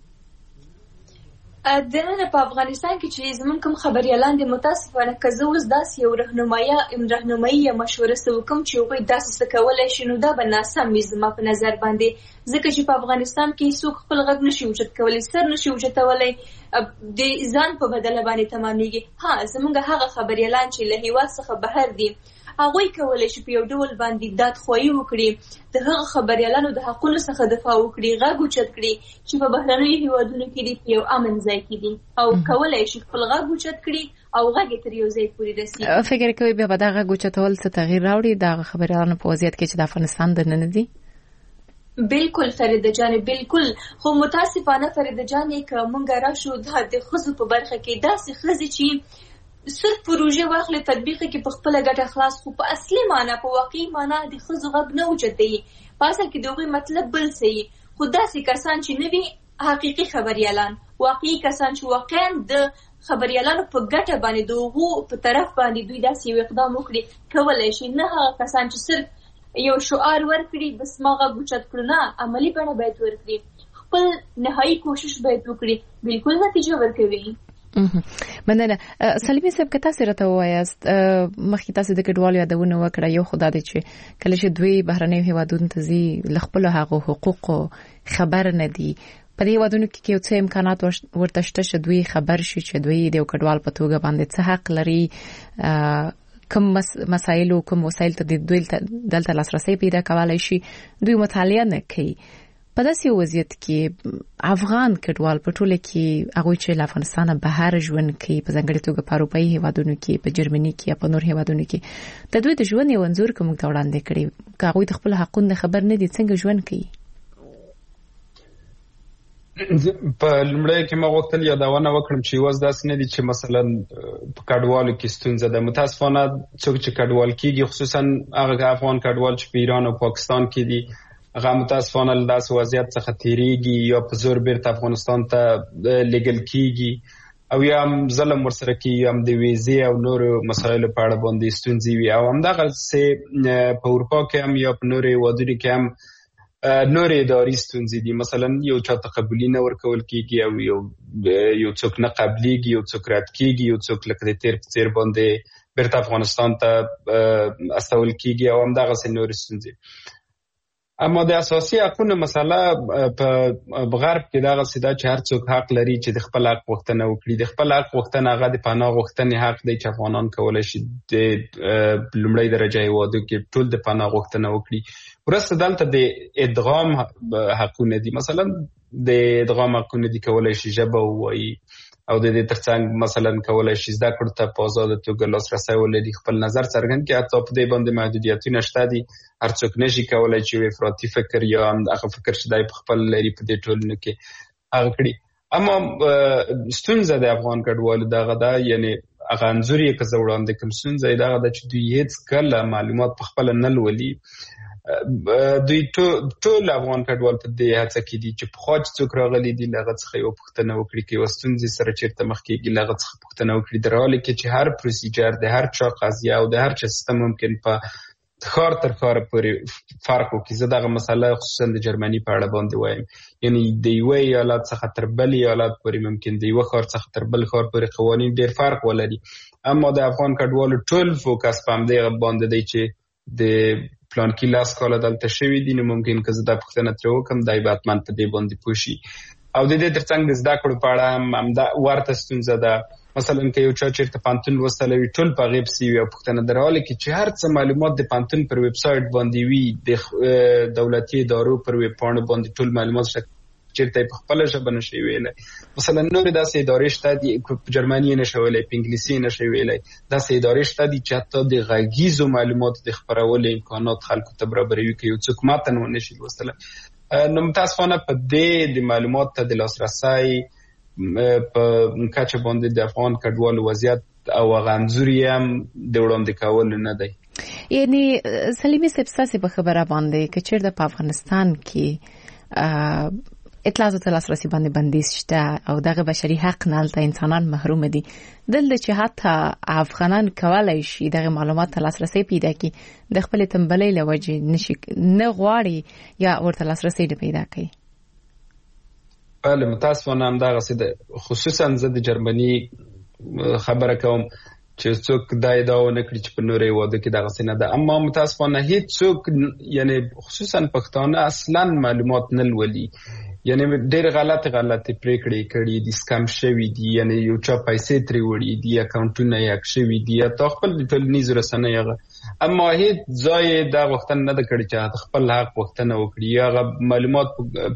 د نن په افغانستان کې چې زمون کوم خبريالان د متاسفانه کزه اوس داس یو رهنمایي یا مشوره وکم چې وګړي داسې څه کولای شي نو دا به ناسم زما په نظر باندې ځکه چې په افغانستان کې څوک خپل غږ نشي اوچت کولی سر نشي اوچتولی د ځان په بدله باندې تمامېږي. زمونږ هغه خبريالان چې له هیواد څخه بهر دي هغوی کولای شي په یو ډول باندې دادخواهي وکړي د هغه خبريالانو د حقونو څخه دفاع وکړي غږ اوچت کړي چې په بهرنیو هیوادونو کې دي په یو امن ځای کې دي او کولای شي خپل غږ اوچت کړي او غږ تر یو ځای پورې رسیږي. فکر کوي به دا غږ اوچتول څه تغییر راوړي د خبريالانو په وضعیت کې چې د افغانستان د نن دي؟ بالکل فریده جان بالکل خو متاسفانه فریده جان که مونږ راشو د خزو په برخه کې داسې خزي چې صرف پروژه واخلې تطبیق کې په خپل ګټه خلاص خو په اصلي معنی په واقعي معنی د خزو غږ نه اوچتي په اصل کې دغه مطلب بل څه خو داسې کسان چې نه وي حقيقي خبريالان واقعي کسان چې واقعا د خبريالانو په ګټه باندې دوه په طرف باندې دوی داسې یو اقدام وکړي کولای شي نه هغه کسان چې صرف یو شعار ورکړي بس ما غږ اوچت کړو نه عملی بڼه باید ورکړي خپل نهایی کوشش باید وکړي بالکل نتیجه ورکوي. مننه. سلیمه صاحب که تاسو راته وایاست مخکې تاسو د کډوالو یادونه وکړه یو خدای دې چې کله چې دوی بهرنیو هیوادونو ته ځي ل خپل هغه حقوق خبر نه دي په دې هیوادونو کې یو څه امکانات ورته شته چې دوی خبر شي چې دوی د کډوال په توګه باندې څه حق لري کوم مسایل او کوم وسایل ته دوی دلته لاسرسي پیدا کولای شي دوی مطالعه نه کوي. په داسې وضعیت کې افغان کډوال په ټوله کې هغه چې له افغانستان بهر ژوند کوي په ځانګړي توګه په اروپایي هیوادونو کې په جرمني کې یا په نور هیوادونو کې د دوی د ژوند یو انځور کوم ته وړاندې کړي که هغه د خپل حقوقو خبر نه دي څنګه ژوند کوي. په لومړی کې ما غوښتل یادونه وکړم چې واز داس نه دي چې مثلا په کډوالو کې ستونزه ده متاسفانه څوک چې کډوال کیږي خصوصا هغه افغان کډوال چې په ایران او پاکستان کې دي هغه متاسفانه له داسې وضعیت څخه تیریږي یا په زور بیرته افغانستان ته لیګل کیږي او یا ظلم ورسره کوي یا د ویزې او نور مسایلو په اړه باندې ستونزې وي او همدغه څه په اروپا کې هم یا په نور هیوادونو کې هم نور اداري ستونزې دي مثلا یو چاته قبولي نه ورکول کیږي او یو څوک نه قبليږي یو څوک رد کیږي یو څوک لکه د تیر په تیر باندې بیرته افغانستان ته استول کیږي او همدغه څه نور ستونزې. اما د اساسي حقوقو مسله په غرب کې دا غسیدا چې هر څوک حق لري چې د خپل حق غوښتنه وکړي د خپل حق غوښتنه هغه د پناه غوښتنې حق دی چې افغانان کولای شي د لومړی درجه هیوادو کې ټول د پناه غوښتنه وکړي ورسته دلته د ادغام حقونه دي مثلا د ادغام حقونه دي کولای شي ژبه وایي او د دې ترڅنګ مثلا کولای شي زده کړو ته په آزاد توګه لاسرسي ولري خپل نظر څرګند کړي حتی په دې باندې محدودیتونه شته دي هر څوک نشي کولای چې افراطي فکر یا هغه فکر چې دای په خپل لري په دې ټولنو کې هغه کړي. اما ستونزه د افغان کډوالو دغه دا یعنی هغه انځور یې که زه وړاندې کوم ستونزه دغه دا چې دوی هیڅ کله معلومات په خپل نه لولي دوی ټول افغان کډوال په دې هڅه کې دي چې په خاص څوک راغلي دي لغه څخه یو پوښتنه وکړي کې وستونځي سره چیرته مخ کېږي لغه څخه پوښتنه وکړي د حال کې چې هر پروسیجر د هر چا قضیه او د هر چا سیستم ممکن په خار تر خار پورې فرق وکړي. زه دغه مسله خصوصا د جرمني په اړه باندې وایم یعنی د یو ایالت څخه تر بل ایالت پورې ممکن د یو خار څخه تر بل خار پورې قوانین ډېر فرق ولري اما د افغان کډوالو ټول فوکس په همدې باندې دی چې د پلان کې لاس کاله دلته شوی دي نو ممکن که زه دا پوښتنه ترې وکړم دا به حتما په دې باندې پوه شي او د دې ترڅنګ د زده کړو په اړه همدا ورته ستونزه ده مثلا که یو چا چېرته پوهنتون لوستلی وي ټول په هغې پسې وي او پوښتنه در حاله کې چې هر څه معلومات د پوهنتون پر ویب سایټ باندې وي د دولتي ادارو پر ویب پاڼو باندې ټول معلومات شته چیرته په خپل ژبه نشي ویلای. مثلا نور داسې ادارې شته دي په جرمني نشي ویلای، په انګلیسي نشي ویلای. داسې ادارې شته دي چې حتی د غږیزو معلوماتو د خپرولو امکانات خلکو ته برابروي که یو څوک متن ونشي لوستلی. نو متاسفانه په دې د معلوماتو ته د لاسرسی په کچه باندې د افغان کډوالو وضعیت او غنځوري هم د وړاندې کول نه دی. یعنی سلیمي صاحب ستاسو په خبره باندې که چیرته په افغانستان کې اطلاعاتو ته لاسرسي باندې بندیز شته او دغه بشري حق نه هلته انسانان محروم دي، دلته چې حتی افغانان کولای شي دغه معلومات ته لاسرسي پیدا کړي د خپل تنبلۍ له وجې نشي نه غواړي یا ورته لاسرسي نه پیدا کوي. بله متاسفانه همدغسې ده. خصوصا زه د جرمني خبره کوم چې څوک دا ادعا ونه کړي چې په نورو هېوادو کې دغسې نه ده، اما متاسفانه هیڅ څوک یعنی خصوصا پښتانه اصلا معلومات نه لولي. یعنی ډېر غلطې پریکړې کړي دي، سکم شوي دي، یعنی یو چا پیسې ترې وړي دي، اکاونټونه یې هک شوي دي یا تا خپل د ټولنیزو رسنیو هغه، اما هیڅ ځای یې دا غوښتنه نه ده کړې چې خپل حق غوښتنه وکړي یا هغه معلومات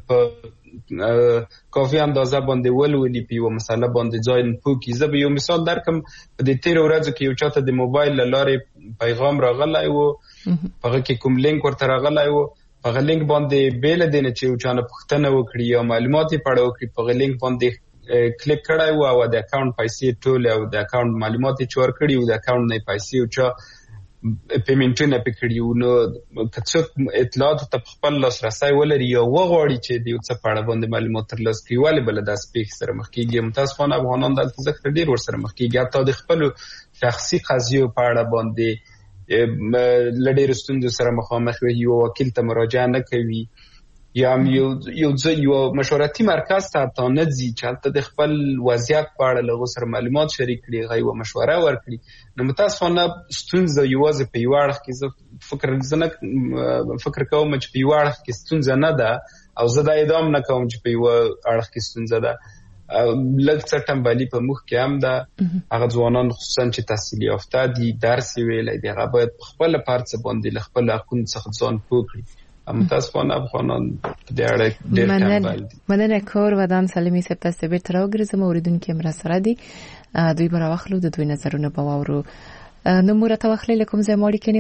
په کافي اندازه باندې ولولي، په یوه مسله باندې ځای نه پوه کړي. زه به یو مثال درکړم. په دې تېرو ورځو کې یو چا ته د موبایل له لارې پیغام راغلی و، په هغه کې کوم لینک ورته راغلی و، په هغه لینک باندې بېله دې نه چې یو چا نه پوښتنه وکړي یا معلومات یې په اړه وکړي، په هغه لینک باندې کلیک کړی و او د اکاونټ پیسې ټولې او د اکاونټ معلومات یې چور کړي و، د اکاونټ نه یې پیسې یو چا پیمنټونه پې کړي و. نو که څوک اطلاعاتو ته په خپل لاسرسی ولري یا وغواړي چې د یو څه په اړه باندې معلومات ترلاسه کړي، ولې بله داسې پېښې سره مخ کېږي. متاسفانه افغانان دلته ځکه ډېر ورسره مخ کېږي، حتی د خپلو شخصي قضیو په اړه باندې له ډېرو ستونزو سره مخامخ وي، یو وکیل ته مراجعه نه کوي یا یو مشورتي مرکز ته حتی نه ځي چې هلته د خپل وضعیت په اړه له هغو سره معلومات شریک کړي، هغه یوه مشوره ورکړي. نو متاسفانه ستونزه یوازې په یوه اړخ کې زه نه فکر کوم چې په یوه اړخ کې ستونزه نه ده او زه دا ادعا نه کوم چې په یوه اړخ کې ستونزه ده. لږ څه ټنبلي په موږ کې هم ده. هغه ځوانان خصوصا چې تحصیل یافته دي، درس یې ویلی دی، هغه باید په خپله پارڅه باندې له خپلو حقونو څخه ځان پوه کړي. متاسفانه افغانان په دې اړه ډېر ټنبل دي. مننه کور ودان سلیمي صاحب تاسو بیرته راوګرځم. اوریدونکي هم راسره دي، دوی به راواخلو، د دوی نظرونه به واورو. نوم راته واخلئ، له کوم ځای مو اړیکې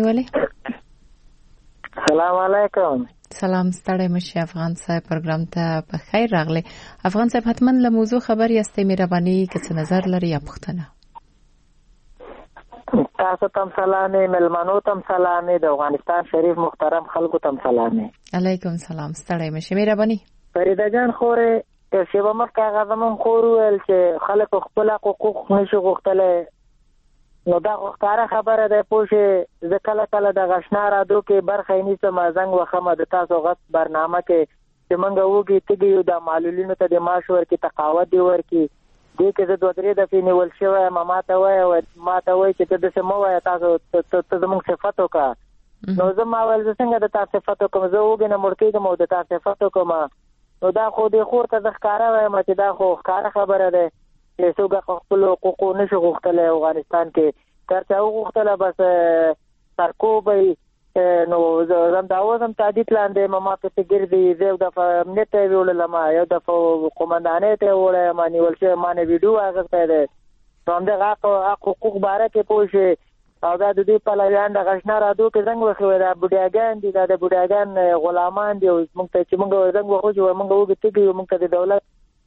نیولې؟ سلام علیکم. سلام، ستړی مشي افغان صاحب، پروګرام ته په خیر راغلی. افغان صاحب حتما له موضوع خبر یاستئ، مهرباني که څه نظر لري یا پوښتنه. تاسو تم سلامې، ملمنو تم سلامې، د افغانستان شریف محترم خلکو تم سلامې. علیکم سلام، ستړی مشي، مهرباني. فریده جان خورې تر شیبه مخکې هغه زموږ خور وویل چې خلک خپل حقوق نشي غوښتلی، نو دا ښکاره خبره ده. پوه شې زه کله کله د غشنا رادیو کې برخه یې نیسم، زنګ وخمه د تاسو غږ برنامه کې چې موږ وږي تږي یو، د معلولینو ته د معاش ورکړي، تقاعد دې ورکړي. دې کې زه 2-3 دفعې نیول شوی یم، ما ته وایي چې ته داسې مه وایه، تاسو ته زموږ صفت وکړه. نو زه ما ویل زه څنګه د تا صفت وکړم، زه وږي نه مړ کېږم او د تا صفت وکړم. نو دا خو دې خور ته زه ښکاره وایم چې دا خو ښکاره خبره ده چې څوک خپلو حقوقو نشي غوښتلی افغانستان کې. که چا وغوښتله بس سرکوب وي. نو زه همداوس هم تعدید لاندې ما پسې ګرځي. زه یو دفعه امنیت ته یې وړلم، یو دفعه قومندانۍ ته یې وړی، ما نیول شوی، ما نه ویډیو اخیستی دی. نو همدغه حق حقوق باره کې پوه شې. او دا د دوی پلویان د غشنا رادیو کې زنګ وښوی، دا بوډیاګان دي، دا د بوډیاګان غلامان دي. موږ ته چې موږ زنګ وښو چې موږ وږي تږي یو، موږ ته د دولت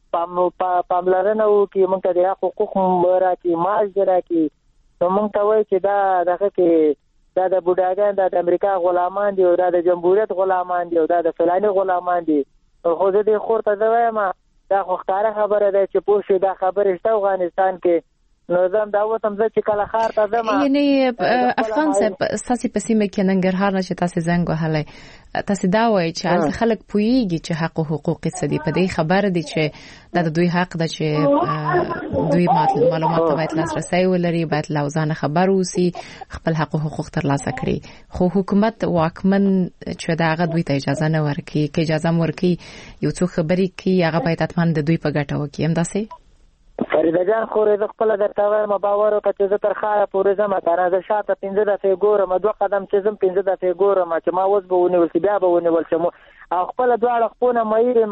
پاملرنه وکړي، موږ ته د حق حقوق راکړي، معاش دې راکړي. نو موږ ته وایي چې دا دغه کې دا د بوډاګان، دا د امریکا غلامان دي او دا د جمهوریت غلامان دي او دا د فلاني غلامان دي. خو زه دې خور ته زه وایم دا خو ښکاره خبره ده چې پوه شي دا خبرې شته افغانستان کې. نو زه هم دا اوس هم زه چې کله ښار ته ځم، یعنې افغان صاحب ستاسې په سیمه کې ننګرهار نه چې تاسې زنګ وهلی، تاسې دا وایي چې هلته خلک پوهېږي چې حق او حقوق څه دي، په دې خبره دي چې دا د دوی حق ده چې دوی معلومات ته باید لاسرسی ولري، باید له اوضاع خبر اوسي، خپل حق او حقوق ترلاسه کړي. خو حکومت واکمن چې دا هغه دوی ته اجازه نه ورکوي. که اجازه هم ورکوي یو څوک خبرې کوي، هغه باید حتما د دوی په ګټه وکړي. همداسې فریده جان خورې زه خپله درته وایم باور وکړه چې زه تر ښاره پورې ځم، که نه زه شاته 5 دفعې ګورم، 2 قدم چې ځم 5 دفعې ګورم چې ما اوس به ونیول شي، بیا به ونیول شم، او خپله دواړه خپونه مهیر یم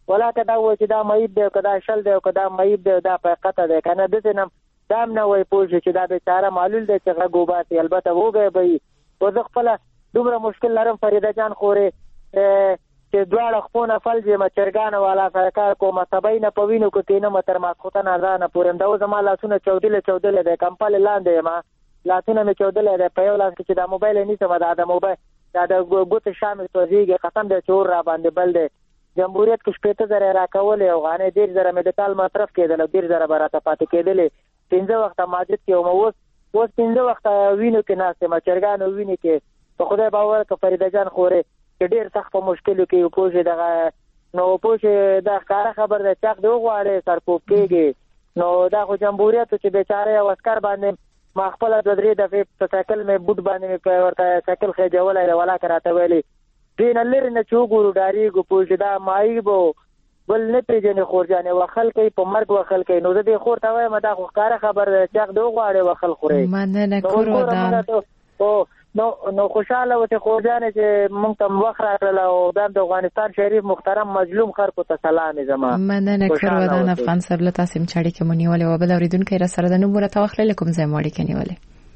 ولاکه دا و چې دا معیب دی که دا شل دی که دا معیب دی دا حقیقت دی که نه داسې نه دا هم نه وایي پوه شو چې دا بیچاره معلول دی چې غږ وباسي البته وږی به وي خو زه خپله دومره مشکل لرم فریده جان خورې چې دواړه خپونه فلج یم چرګانه والا سره کار کوم سبی نه په وینو کې کینم تر ماسخوتن اذانه پورې همدا اوس زما لاسونه چودلې دی کمپل لاندې یم لاسونه مې چودلې دی په یو لاس کې چې دا موبایل نیسم دا د موبایل دا د ګوتې شا مې سوځېږي قسم دی چې اور را باندې بل دی جمهوریت کې 15,000 راکولې او غانې 10,000 میډیکال مصرف کېدل او 10,000 به راته پاتې کېدلې 15 وخته ماجد کې وم اوس 15 وخته وینو کې ناست یم چرګانو وینې کې په خدای باور که فریده جان خورې چې ډېر سخت په مشکلو کې پوه دغه نو پوه دا ښکاره خبر دی چاق دی وغواړې سرپوب کېږي نو دا خو جمهوریت چې بیچاره یو عسکر باندې ما خپله 2-3 دفعې په سایکل مې بوټ باندې مې ورته سایکل خېجولی دی ولاکه راته ویلي دوی نه لرې نه چې وګورو ډارېږو پوه شو دا معیب و بل نه پېژنې خورجانې وخل کوي په مرګ وخل کوي نو زه دې خور ته وایم دا خو ښکاره خبر دی چاق دی وغواړې وخل خورې مننه کورو نو خوشاله وته خورجانې چې مونږ ته وخت راکړل او د افغانستان شریف محترم مظلوم خلکو ته سلام زما مننه کورو د افغان سره له تاسو مچاړي کې مونیولې او بل اوریدونکو را سره د نومره توخل کوم ځای ماړي کې نیولې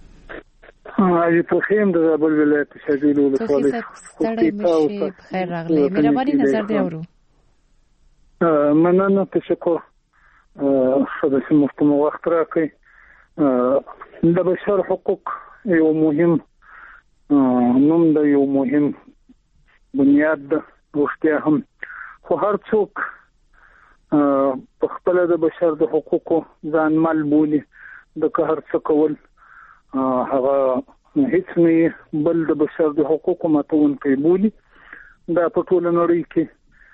په خیم د زابل ولایت شګیلو له خالص ستړی مشي بخیر راغلی مهرباني نظر دی اورو مننه تشکر خدای سي مفتم وخت راکړي د بشر حقوق یو مهم نوم د یو مهم بنیاد د وختیا هم خو هر څوک په خپل د بشر د حقوقو ځان مال بولي د هر څه کول هغه هیڅ نه بل د بشر د حقوقو ماتون کوي بولي دا په ټول نړۍ کې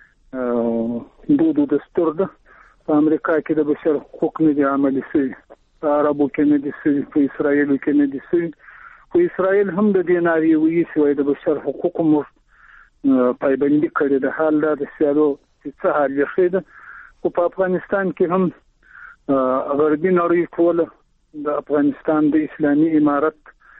د دستور ده په امریکا کې د بشر حقوق نه دي عملي شوي په عربو کې نه دي شوي په اسرائیل کې نه دي شوي په اسرائیل هم د دې ناري وی شوی د بشر حقوقو مر پایبندي کړې ده حال دا د سیالو چې څه حال یې ده او په افغانستان کې هم غربي نړۍ ټول د افغانستان د اسلامي امارت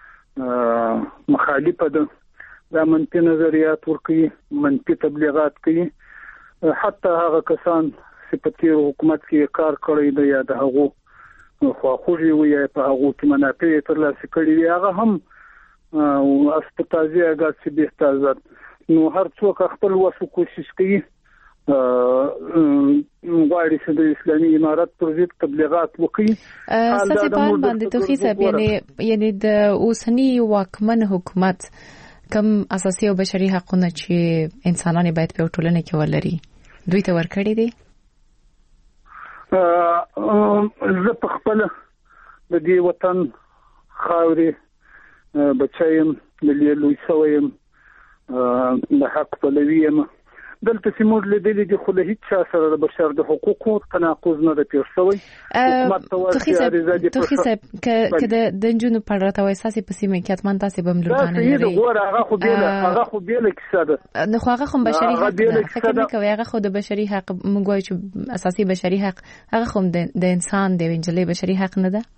مخالفه ده دا منفي نظریات ورکوي منفي تبلیغات کوي حتی هغه کسان چې په تیر حکومت کې کار کړی دی یا د هغو خواخوږي وي په هغه کې منافع ترلاسه کړي وي هغه هم او اسپتازي هغه چې به تازه نو هر څوک خپل وسو کوشش کوي غواړي چې د اسلامي امارت پر ضد تبلیغات وکړي اساسي پان باندې توخی صاحب یعنی د اوسنی واکمن حکومت کوم اساسي او بشري حقوقونه چې انسانان باید په ټولنه کې ولري دوی ته ورکړي دي زه په خپل د دې وطن خاورې بچایم د لوی سویم د حق پلویم دلته سیمور لیدلې د خو له هیڅ سره د بشر د حقوقو تناقض نه دی پیښ شوی حکومت توخی صاحب کده د جنونو په راته وای ساسي په سیمه کې اتمن تاسو به ملګرانه لري دا هغه خو بیل کیسه ده نو هغه خو بشري حق فکر نه کوي هغه خو د بشري حق موږ وایو چې اساسي بشري حق هغه خو د انسان د وینجلې بشري حق نه ده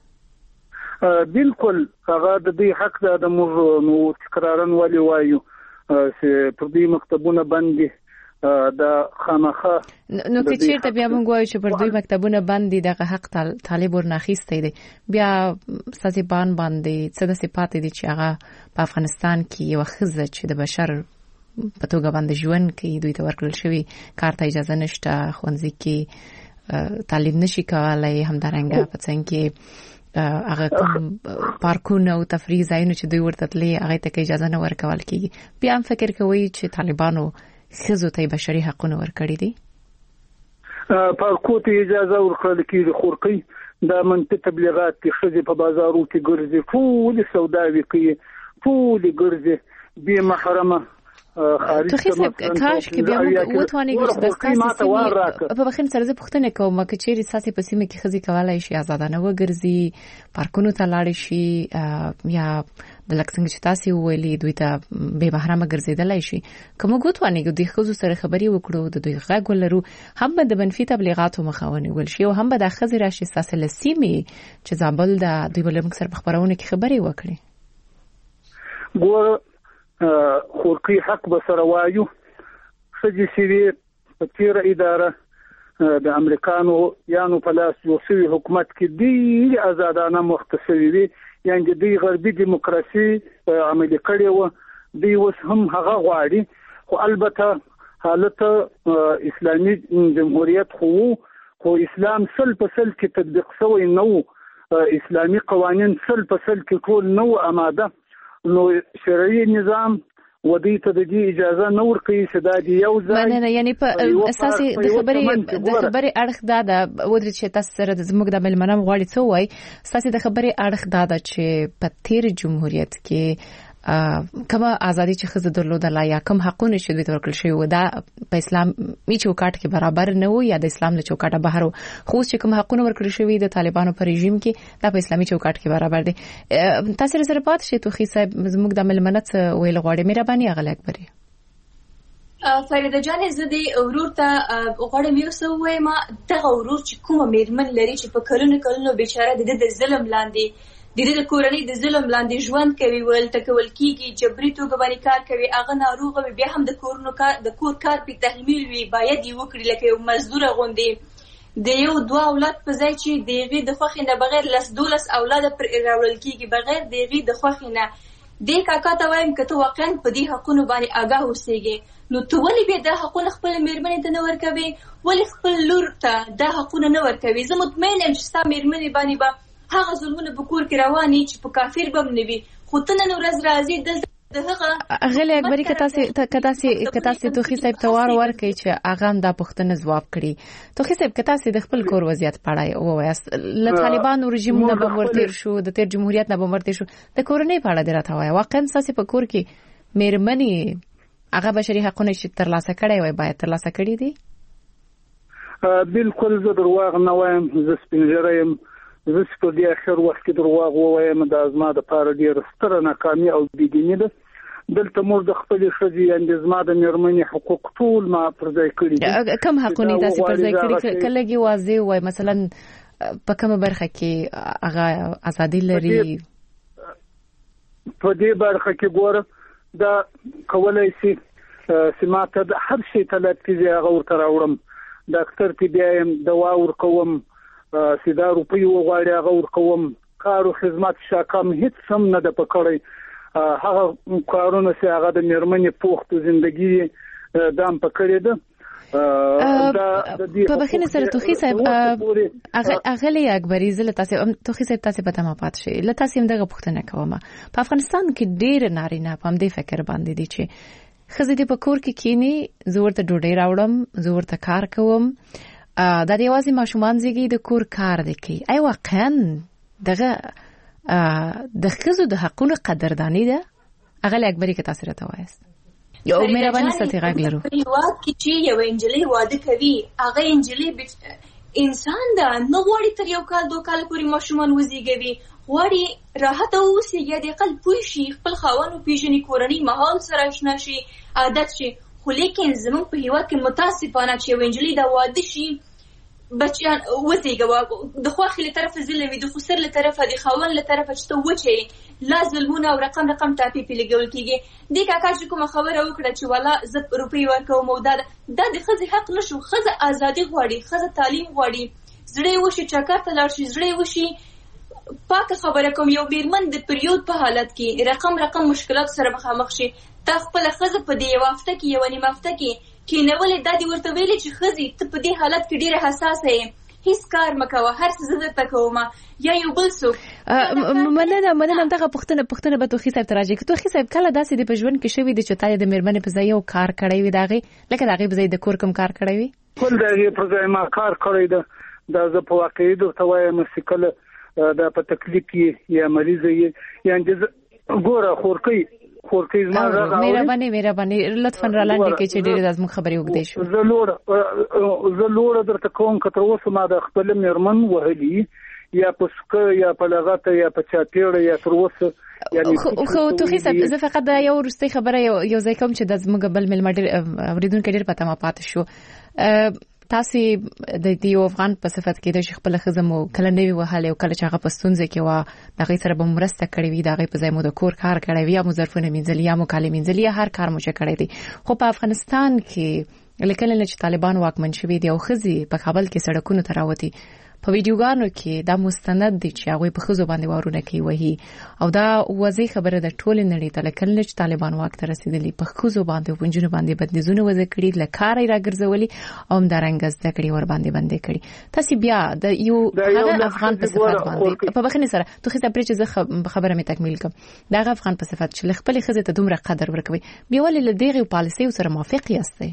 بالکل هغه د دې حق د موږ نو تکرارن ولي وایو چې په دې مکتبونه باندې د خامخه نو که چیرته بیا موږ وایو چې پر دوی مکتبونه باندې دغه حق طالب ورناخیسته دي بیا ساسي بان باندې څه د صفات دي چې هغه په افغانستان کې یو خزه چې د بشر په توګه باندې ژوند کوي دوی ته ورکړل شوی کار ته اجازه نشته خوندې کې تعلیم نشي کولای همدارنګه په څنګه کې هغه پارکونه او تفریح ځایونه چې دوی ورته تللی هغه ته اجازه نه ورکول کیږي بیا هم فکر کوي چې طالبانو خزو ته بشري حقوقونه ورکړي دي پارکو ته اجازه ورکړل کیږي خورقي د منطقه تبلیغات کې خزي په بازارو کې ګرځي ټول سوداوي کوي ټول ګرځي به محرمه توخی صاحب کاش کې بیا وټوانې چې د تاسو په بخین سره زه پوښتنه کوم چې چیرې ساسي په سیمه کې خزي کولای شي آزادانه وګرځي پارکونو ته لاړ شي یا د لکسنګ چې تاسو ویلي دوی ته به بهرامه ګرځیدلای شي کوم وټوانې د خزو سره خبري وکړو د دوی غږ ولرو هم د منفي تبلیغاتو مخاوني ول شي او هم د خزي راشي ساسي لسیمه چې زابل د دوی بل موږ سره خبرونه کې خبري وکړي ګور خورقي حق به سره وایو سجي سوي تیر اداره د امریکانو یانو په لاس یو سوي حکومت کې دی آزادانه مختصوي وي یعنی د غربي دیموکراسي عملي کړي و دی اوس هم هغه غواړي خو البته حالت اسلامي جمهوریت خو اسلام 100% کې تطبیق شوی نو اسلامي قوانين 100% کې ټول نو آماده نو شرعي نظام ودی ته د اجازه نور کوي چې د یو ځای نه یعنی په اساسي د خبرې اړخ دا د ودرې چې تاسو سره د زموږ د ملمنام غواړي څه وای اساسي د خبرې اړخ دا د چې په تیر جمهوریت کې کومه ازادي چې خزه درلودله یا کوم حقونه چې دوی ورکړل شوی و دا په اسلامي چوکاټ کې برابر نه و یا د اسلام له چوکاټه بهر و خو چې کوم حقونه ورکړل شوی د طالبانو په رژیم کې دا په اسلامي چوکاټ کې برابر دي تاسو سره پات شي توخي صاحب زموږ د ملمنت ویل غواړي مهرباني اغل اکبري فریده جان زه د ورور ته غواړم یو څه وایم دغه ورور چې کومه میرمن لري چې په کلونو بیچاره د ظلم لاندې د کورنۍ د ظلم لاندې ژوند کوي ول تکول کیږي جبري توګه باندې کار کوي هغه ناروغه بیا هم د کور کار په تحمیل وی باید یو کړی لکه یو مزدور غوندي د یو دوه اولاد په ځای چې دغه د خوخي نه بغیر لس دولس اولاد پر راول کیږي بغیر دغه د خوخي نه د کاکا ته وایم کته واقعا په دې حقونو باندې آگاه اوسېږي نو ته ولې به د حقونو خپل میرمنې ته نه ورکوي ولې خپل لور ته د حقونو نه ورکوي زه مطمئن یم چې ستا میرمنې باندې به هغه ظلمونه په کور کې رواني چې په کافر بم نوي خو ته نن ورځ راځي دلته دغه غلې اکبري کتاسي توخي صاحب توار ورکړي چې هغه دا پښتنه جواب کړي توخي صاحب کتاسي د خپل کور وضعیت پړای او وایست ل طالبانو رژیم نه بمورتیر شو د تیر جمهوریت نه بمورتیر شو د کورنۍ په اړه درته وایي واقعا ساسي په کور کې میرمنې هغه بشري حقونه چې ترلاسه کړي وای باید ترلاسه کړي دي بالکل زه درواغ نه وایم زه سپینجرم زه په دې اخر وخت کې درواغ وایم د ازما د پاره ډیر ستره ناکامي او بيدینی ده دلته مور د خپل شذي اند ازما د میرمنې حقوق ټول ما پر ځای کړی دي کوم حقونه تاسو پر ځای کړی کلهږي واضح وای مثلا په کومه برخه کې هغه ازادي لري په دې برخه کې ګوره دا کولای شي سماته د هر شي طلب کیږي هغه ورته راوړم ډاکټر ته بیایم دوا ورکوم سیدا روپی وغواړي هغه ورکوم کار او خدمات شاکم هیڅ سم نه د پکړی هغه کارونه چې هغه د میرمنې پوخت ژوندۍ دام پکړی ده په بخینه سره توخي صاحب اغلی اکبري زله تاسو توخي صاحب تاسو په تمه پات شي لته تاسو دغه پښتنه کوم په افغانستان کې ډیر نارینه په دې فکر باندې دي چې خزه دې په کور کې کینی زور ته ډوډۍ راوړم زور ته کار کوم دا د یوازې ماشومان زیږي د کور کار دی کوي ای واقعا دغه د خزو د حقونو قدردانی ده اغلی اکبري که تاسو راته وایست یو مهرباني ستې غږ لرو یو چې یو انجلۍ واده کوي هغه انجلۍ انسان ده نو غواړي تر یو کال دوه کال پورې ماشومان وزیږوي غواړي راحت اوسي د خپل پوي شي خپل خاوند پیژني کورنۍ ماحول سره آشنا شي عادت شي خو لیکن زموږ په هیواد کې متاسفانه چې یو انجلۍ دا واده شي بچیان وزیږه د خواخي له طرف ظلم د خسر له طرف د خاوند له طرف چې ته وچی لا ظلمونه او رقم ټاپی په لګول کیږي د کاکا چې کوم خبره وکړه چې والا زه روپی ورکوم او دا د خزي حق نشو خزه ازادي غواړي خزه تعلیم غواړي زړه وشي چکر ته لاړ شي زړه وشي پاک خبره کوم یو بیرمن د پریود په حالت کې رقم مشکلات سره مخامخ شي تا خپل خزه په دې وافته کې یو نیمه هفته کې کینولې د دې ورته ویلې چې خزي ته په دې حالت کې ډیره حساسه یې هیڅ کار مکوه هر څه زده تکوم یا یو بل څوک مننه دغه پښتنه به توخي صاحب تراجه کې توخي صاحب کله داسې د پژوند کې شوی د چتای د میرمنې په ځای یو کار کړی وي داغه لکه داغه په ځای د کور کم کار کړی وي ټول دغه په ځای ما کار کړی دا زه په واقعي د توایم مسکل دا په تکلیف کې یا مریض یې یعنی ګوره خورکې زما مهرباني لطفا را لاندې کې چې ډېر لازم خبرې وکړې شو زه لوړ درته کوم کتر اوسه ما د خپل میرمن وهلي یا پسکه یا په لغته یا په چاپیړه یا تر اوسه خو توخي صاحب زه فقط دا یو ورستي خبره یو ځای کوم چې د زموږ بل ملمر اوریدونکو ډېر پته ما پات شو تاسو د یو افغان په صفت کې د شیخ خپل خزم او کله نوی وهاله او کله چې هغه پستونځ کې وا دغه سره به مرسته کړې وي دغه په ځای مو د کور کار کړی وي یا مو ظرفونه مینځلي یا مو کالي مینځلي هر کار مو چې کړی دی خو په افغانستان کې لکه چې طالبان واکمن شوي دي او ښځې په کابل کې سړکونو ته راوتي په ویډیوګانو کې دا مستند دي چې هغه په ښځو باندې وارونه کوي وهي او دا وځي خبره د ټول نړۍ ته لکه چې طالبان واک ته رسیدلی په ښځو باندې او پنځونو باندې بندیزونه وځي کړي لکه راګرځولي او همدارنګه زده کړي ور باندې بندې کړي تاسو بیا د یو افغان په صفت باندې په بخښنې سره ته خو پرې چې خبره مې تکمیل کوم دا افغان په صفت چې خپل ښځې ته دومره قدر ورکوي بیا ولې له دغه پالیسي سره موافق یاستئ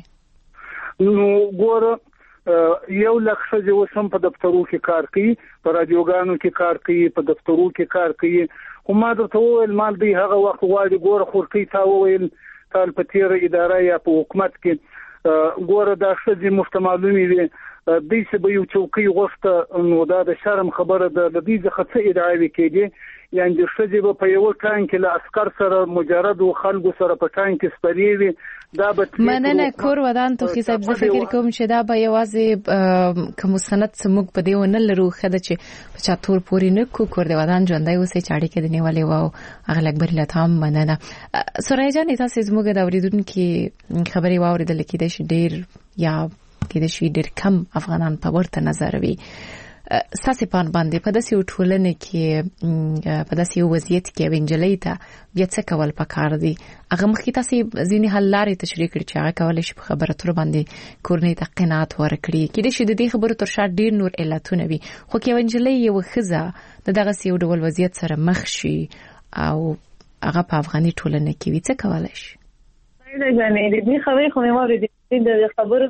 نو ګوره یو لکه چې وسم په دفترو کې کار کوي په رادیوګانو کې کار کوي په دفترو کې کار کوي خو ما درته وویل مال دی هغه وخت غواړي ګوره خورکي تا وویل تال په تیر اداره یا په حکومت کې ګوره دا ښځې مفتمالومي دي دوی چې به یو چوکۍ غوښته نو دا د شرم خبره ده د دې څخه څه ادعاوې کېږي یعنی د ښځې به په یو ټانک کې له عسكر سره مجرد او خلکو سره په ټانک کې سپریږي دا به مننه کور ودان ته خو صاحب زه فکر کوم چې دا به یوازې کوم سند سموږ په دی ونه لرو خدای چې په چاتور پوری نه کو کور دی ودان ژوندۍ اوسې چاړي کې دی نیولې وو هغه اکبر لته مننه سورای جان تاسو زموږ د اوریدونکو خبري واوریدل کېدای شي ډیر یا کېدای شي ډیر کم افغانان په ورته نظر وي ساسي پان باندې په داسې ټولنه کې په داسې وضعیت کې وینجلې ته بیا څه کول پکار دي هغه مخکې تاسو ځینې حل لارې تشریح کړې چې هغه کولای شي په خبره تر باندې کورنۍ ته قناعت ورکړي کېدای شي د دې خبرو تر شا ډیر نور علتونه وي خو کې وینجلې یو ښځه د دغه یو ډول وضعیت سره مخ شي او هغه په افغاني ټولنه کې وي څه کولای شي دا غنې دې خبرې خو مې واورېدې د خبرو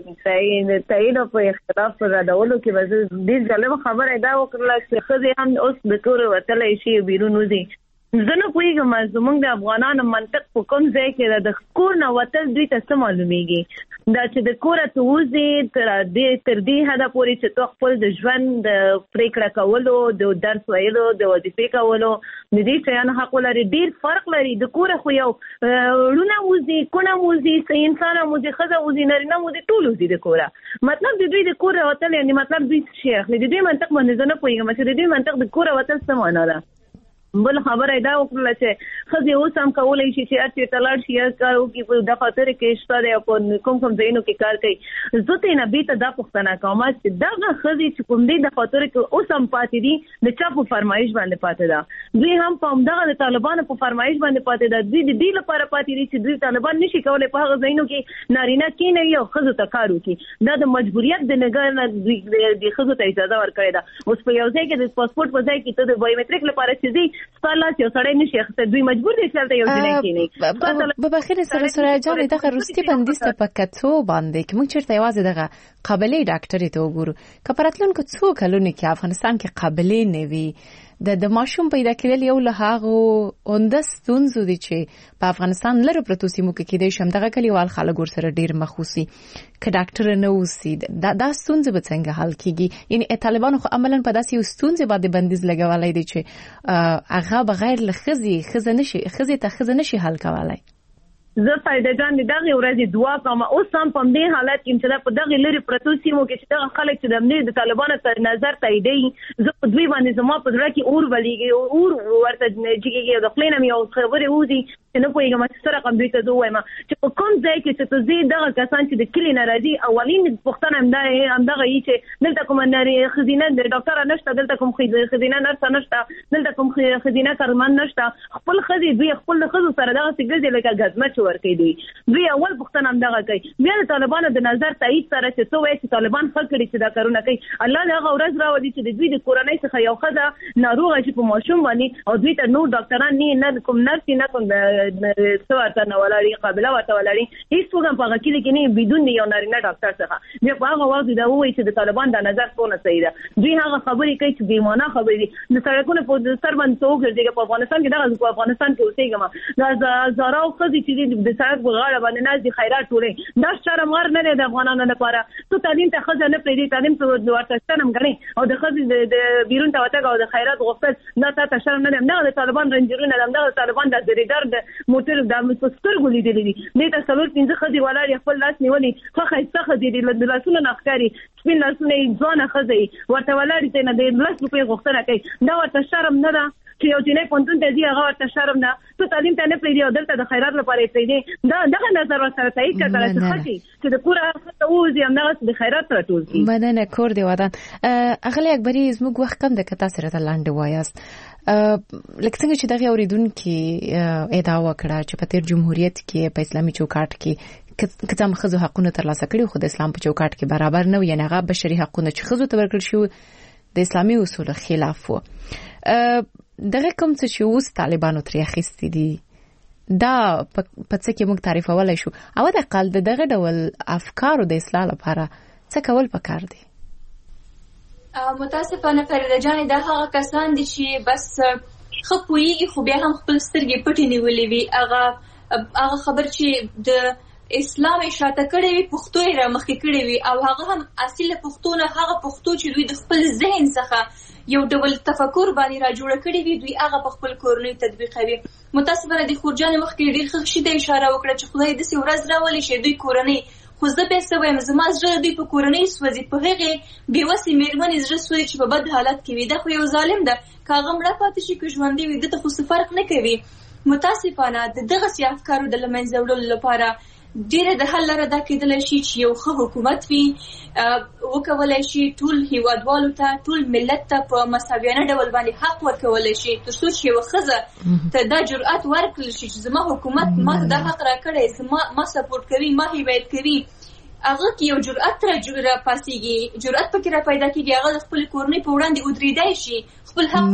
په تایید او په اختلاف پر راډولو کې وځي د ځلم خبره دا وکړه چې خځې هم اوس د کور وتلې شي بیرون وځي زنه کویګم زمونږ د افغانانو منطق په کوم ځای کې د کور نه وتل دوی ته څه معلومیږي دا چې د کور ته وځي تر دې حدا پورې چې تو خپل د ژوند د پریکړه کولو د درس ویلو د وظیفې کولو د دې شیانو حق لري ډیر فرق لري د کور خو یو لونه وځي کونه وځي انسان وځي خزه وځي نارینه وځي ټول وځي د کور مطلب د دوی د کور وتل یعنی مطلب دوی شیخ د دې منطق باندې زنه کویګم چې د دې منطق د کور وتل څه معنا ده بل خبره دا وکړه چې خځې اوس هم کولای شي چې اته تلاړ شي کارو کې په دفاتر کې شته او کوم ځایونو کې کار کوي زه ته نه بیت دا پښتنه کوم چې دا خځې چې کوم دي دفاتر کې اوس هم پاتې دي د چا په فرمایش باندې پاتې ده دوی هم په همدغه د طالبانو په فرمایش باندې پاتې ده دوی د دې لپاره پاتې دي چې دوی طالبان نشي کولای په هغه ځایونو کې نارینه کې نه یو خځو ته کار وکړي دا د مجبوریت د نګر نه د خځو ته اجازه ورکړي ده اوس په یو ځای کې د پاسپورت په ځای کې ته د بایومټریک لپاره چې سپارلات یو سړی نشي اخته دوی مجبور دي چې یو ځای کې نه په بخیر سره جان دغه روستي بندیز ته پکاتو باندې کې موږ چیرته یوازې دغه قابلې ډاکټرې ته وګورو کپراتلونکو څو کلونه کې افغانستان کې قابلې نه وي د ماشوم پیدا کېدل یو له هغه اوندستونزو دي چې په افغانستان لره پروتو سیمو کې کېدای شم دغه کلیوال خلک ور سره ډیر مخوسي ک ډاکټر نه وسی دا ستونزه به څنګه حل کیږي یعنی طالبان خو عملاً په داسې ستونزه باندې بندیز لګولای دي چې هغه بغیر له خزي نشي حل کولای زه فائدہ جان دغه ورځې دعا کوم اوس هم په دې حالت کې چې په دغه لري پروتو سیمو کې چې دغه خلک چې د امنیت د طالبانو تر نظر تاییدي زه په دوی باندې زما په ځړه کې اور ولېږي اور ورته جګیږي د خپلنم یو خبره وځي چې نه پوهیږم چې سره کوم دوی ته دوه وایم چې په کوم ځای کې چې ته زی دغه کسان چې د کلی ناراضي اولین پښتنه همدغه یی چې دلته کوم نری خزینه د ډاکټر نشته دلته کوم خزینه نرس نشته دلته کوم خزینه کارمن نشته خپل خزي دوی خپل خزو سره دغه سګل لکه غزمت ورکې دوی اول پښتنه همدغه کوي بیا د طالبانو د نظر تایید سره چې څو وایي چې طالبان فکر چې دا کارونه کوي الله دغه ورځ راوړي چې د دوی د کورنۍ څخه یو خزه ناروغه شي په ماشوم باندې او دوی ته نور ډاکټران نه کوم نرس نه کوم څورته نه ولري قابله ورته ولري هیڅ وګم په کې کې نه بدون یو نارینه ډاکټر څخه بیا په هغه وخت دا وایي چې د طالبان د نظر څونه صحیح ده دوی هغه خبرې کوي چې بیمانه خبرې د سړکونو په سر باندې توګه په افغانستان کې دغه په افغانستان کې اوسېږم دا زراو خزي چې د سړک په غاړه باندې ناز دي خیرات ټولې دا شرم غر نه د افغانانو لپاره ته تعلیم ته خزه نه پریدي تعلیم ته ورته شرم غني او د خزي د بیرون ته وتاګه او د خیرات غوښتل دا ته شرم نه نه د طالبان رنجرونه د طالبان د ریډر د موټر د مستر ګولې دي دې ته څلور پنځه خزي ولاري خپل لاس نیولې خو خایسته خزي دي د لاسونو نخکاری سپین لاسونه ځوانه خزي ورته ولاري ته نه د لاس په غوښتنه کوي دا ورته شرم نه ده چې یو جنې پونتون ته دی هغه ورته شرم نه ته تعلیم ته نه پریدي او دلته د خیرات لپاره پریدي دا دغه نظر سره تایید کړل چې د کور ته وځي هم د خیرات سره ټول کی مننه کور دی ودان اغلی اکبري زموږ وخت کم د کتا سره لاندې وایاست لکه څنګه چې دغه اوریدونکو ادعا وکړه چې په تیر جمهوریت کې په اسلامي چوکاټ کې کتم خزو حقونه ترلاسه کړي خو د اسلام په چوکاټ کې برابر نه وي یعنی هغه بشري حقونه چې خزو ته ورکړل شو د اسلامي اصولو خلاف وو دغه کوم چې اوس طالبانو ترې اخیستي دي دا په څه کې موږ تعریفولای شو او د اقل دغه ډول افکارو د اصلاح لپاره څه کول پکار دي متاسفانه فريده جان دا هغه کسان دي چې بس خپويږي خو بیا هم خپل سترګې پټې نیولې وي هغه خبر چې د اسلام اشاره کړې وي پښتو یې را مخکې کړې وي او هغه هم اصل پښتو نه هغه پښتو چې دوی د خپل ذهن څخه یو ډول تفکر باندې را جوړ کړی وي دوی هغه په خپل کورنۍ تطبیقوي متاسفانه د خورجان مخکې ډیر ښه شي د اشاره وکړه چې خدای دې ورځ راولي چې دوی کورنۍ خو زه به څه وایم زما زړه دوی په کورنۍ سوځي په هغه بیوسې میرمنې زړه سوځي چې په بد حالت کې وي دا خو یو ظالم ده کاغه مړه پاتې شي که ژوندۍ وي دته خو څه فرق نه کوي متاسفانه د دغه سي افکارو د لمنځه وړلو لپاره ډیره د حل لاره دا کېدلی شي چې یو ښه حکومت وي وکولای شي ټول هیوادوالو ته ټول ملت ته په مساویانه ډول باندې حق ورکولای شي تر څو چې یو ښځه ته دا جرأت ورکړل شي چې زما حکومت ما ته دا حق راکړی ما سپورټ کوي ما حمایت کوي هغه کې یو جرأت را پاسيږي جرأت پکې را پیدا کیږي هغه خپل کورنۍ په وړاندې ودرېدای شي خپل حق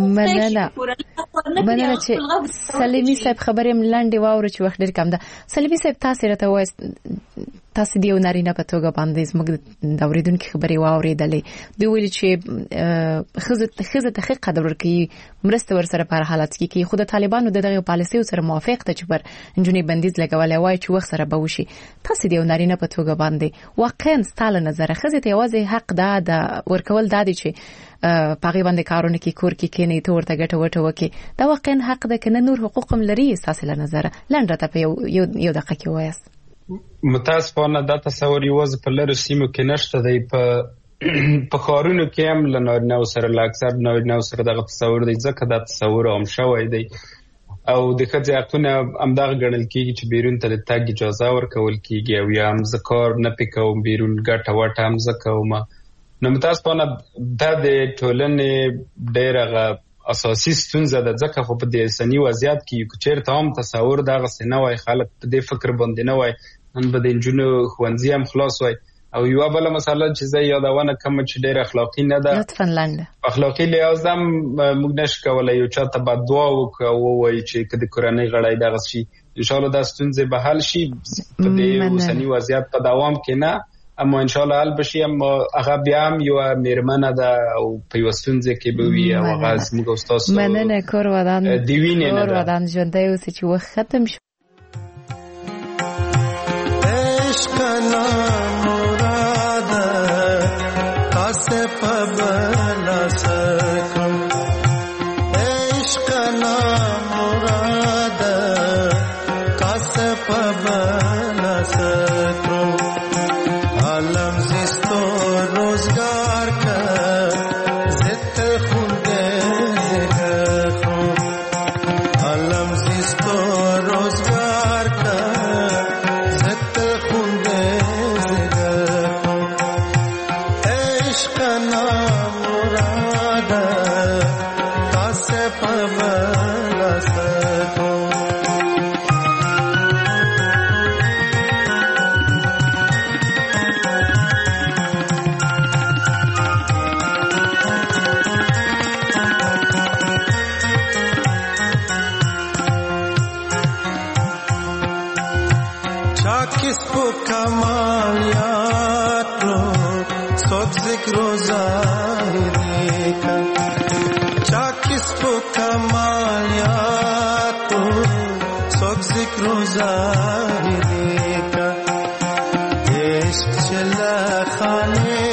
مننه چې سلیمی صاحب خبرې ملاندې واوره چې وخت ډیر کم ده سلیمی صاحب تاسو راته وایي تاسو دی نارینه په توګه باندې زموږ د اوریدونکو خبرې واورېدلې دوی ویل چې خزه ته حق قدر ورکړي مرسته ورسره په حالت کې خو د طالبانو دغه پالیسي سره موافق ته چې پر انجونی بندیز لګولای وای چې وخت سره به وشي تاسو دی نارینه په توګه باندې واقعا ستاله نظر خزه ته یوازې حق د ورکول دادی چې پاغي باندې کارونه کې کور کې کینې ته ورته ګټه وټه وکي دا واقعا حق ده کنه نور حقوق هم لري اساس له نظر لنډه ته یو دقیقه کې وایست متاسفانه دا تصور یوازې په لرو سیمو کې نشته دی په خارونو کې هم له نارینه‌و سره له اکثر نارینه‌و سره دغه تصور دی ځکه دا تصور هم شوی دی او د ښځې حقونه همدغه ګڼل کېږي چې بیرون ته د تګ اجازه ورکول کېږي او یا هم زه کار نه پې کوم بیرون ګټه وټه هم زه کوم نو متاسفانه دا د ټولنې ډېره اساسي ستونزه ده ځکه خو په دې اوسني وضعیت کې که چېرته هم تصور دغسې نه وای خلک په دې فکر باندې نه وای نن به د نجونو ښوونځي هم خلاص وای او یوه بله مسله چې زه یادونه کوم چې ډېر اخلاقي نه ده لطفا لنډه اخلاقي لحاظ هم موږ نشو کولی یو چا ته باید دعا وکړو او ووایي چې که د کورنۍ غړی دغسې شي انشاءالله دا ستونزې به حل شي په دې اوسني وضعیت په دوام کې نه اما انشاءالله حل بشي اما هغه بیا هم یوه میرمنه ده او په یوه ستونزه کې به وي او هغه زموږ او ستاسو مننه کور ودان د وینې نه ده کور ودان ژوندی اوسې چې وخت ختم شو عشق نه مراد کاسه پبلا سکم عشق نه مراد کاسه پبلا سکم عالم زیستو روزگار کا زت خونده زگرم عالم زیستو روزگار کا زت خونده زگرم عشق نام مراد کاسه پبلا سکم किसको कमालियात रो सोच जिक्रो ज़ाहिरी का चा किसको कमालियात रो सोच जिक्रो ज़ाहिरी का इश्क चला खाने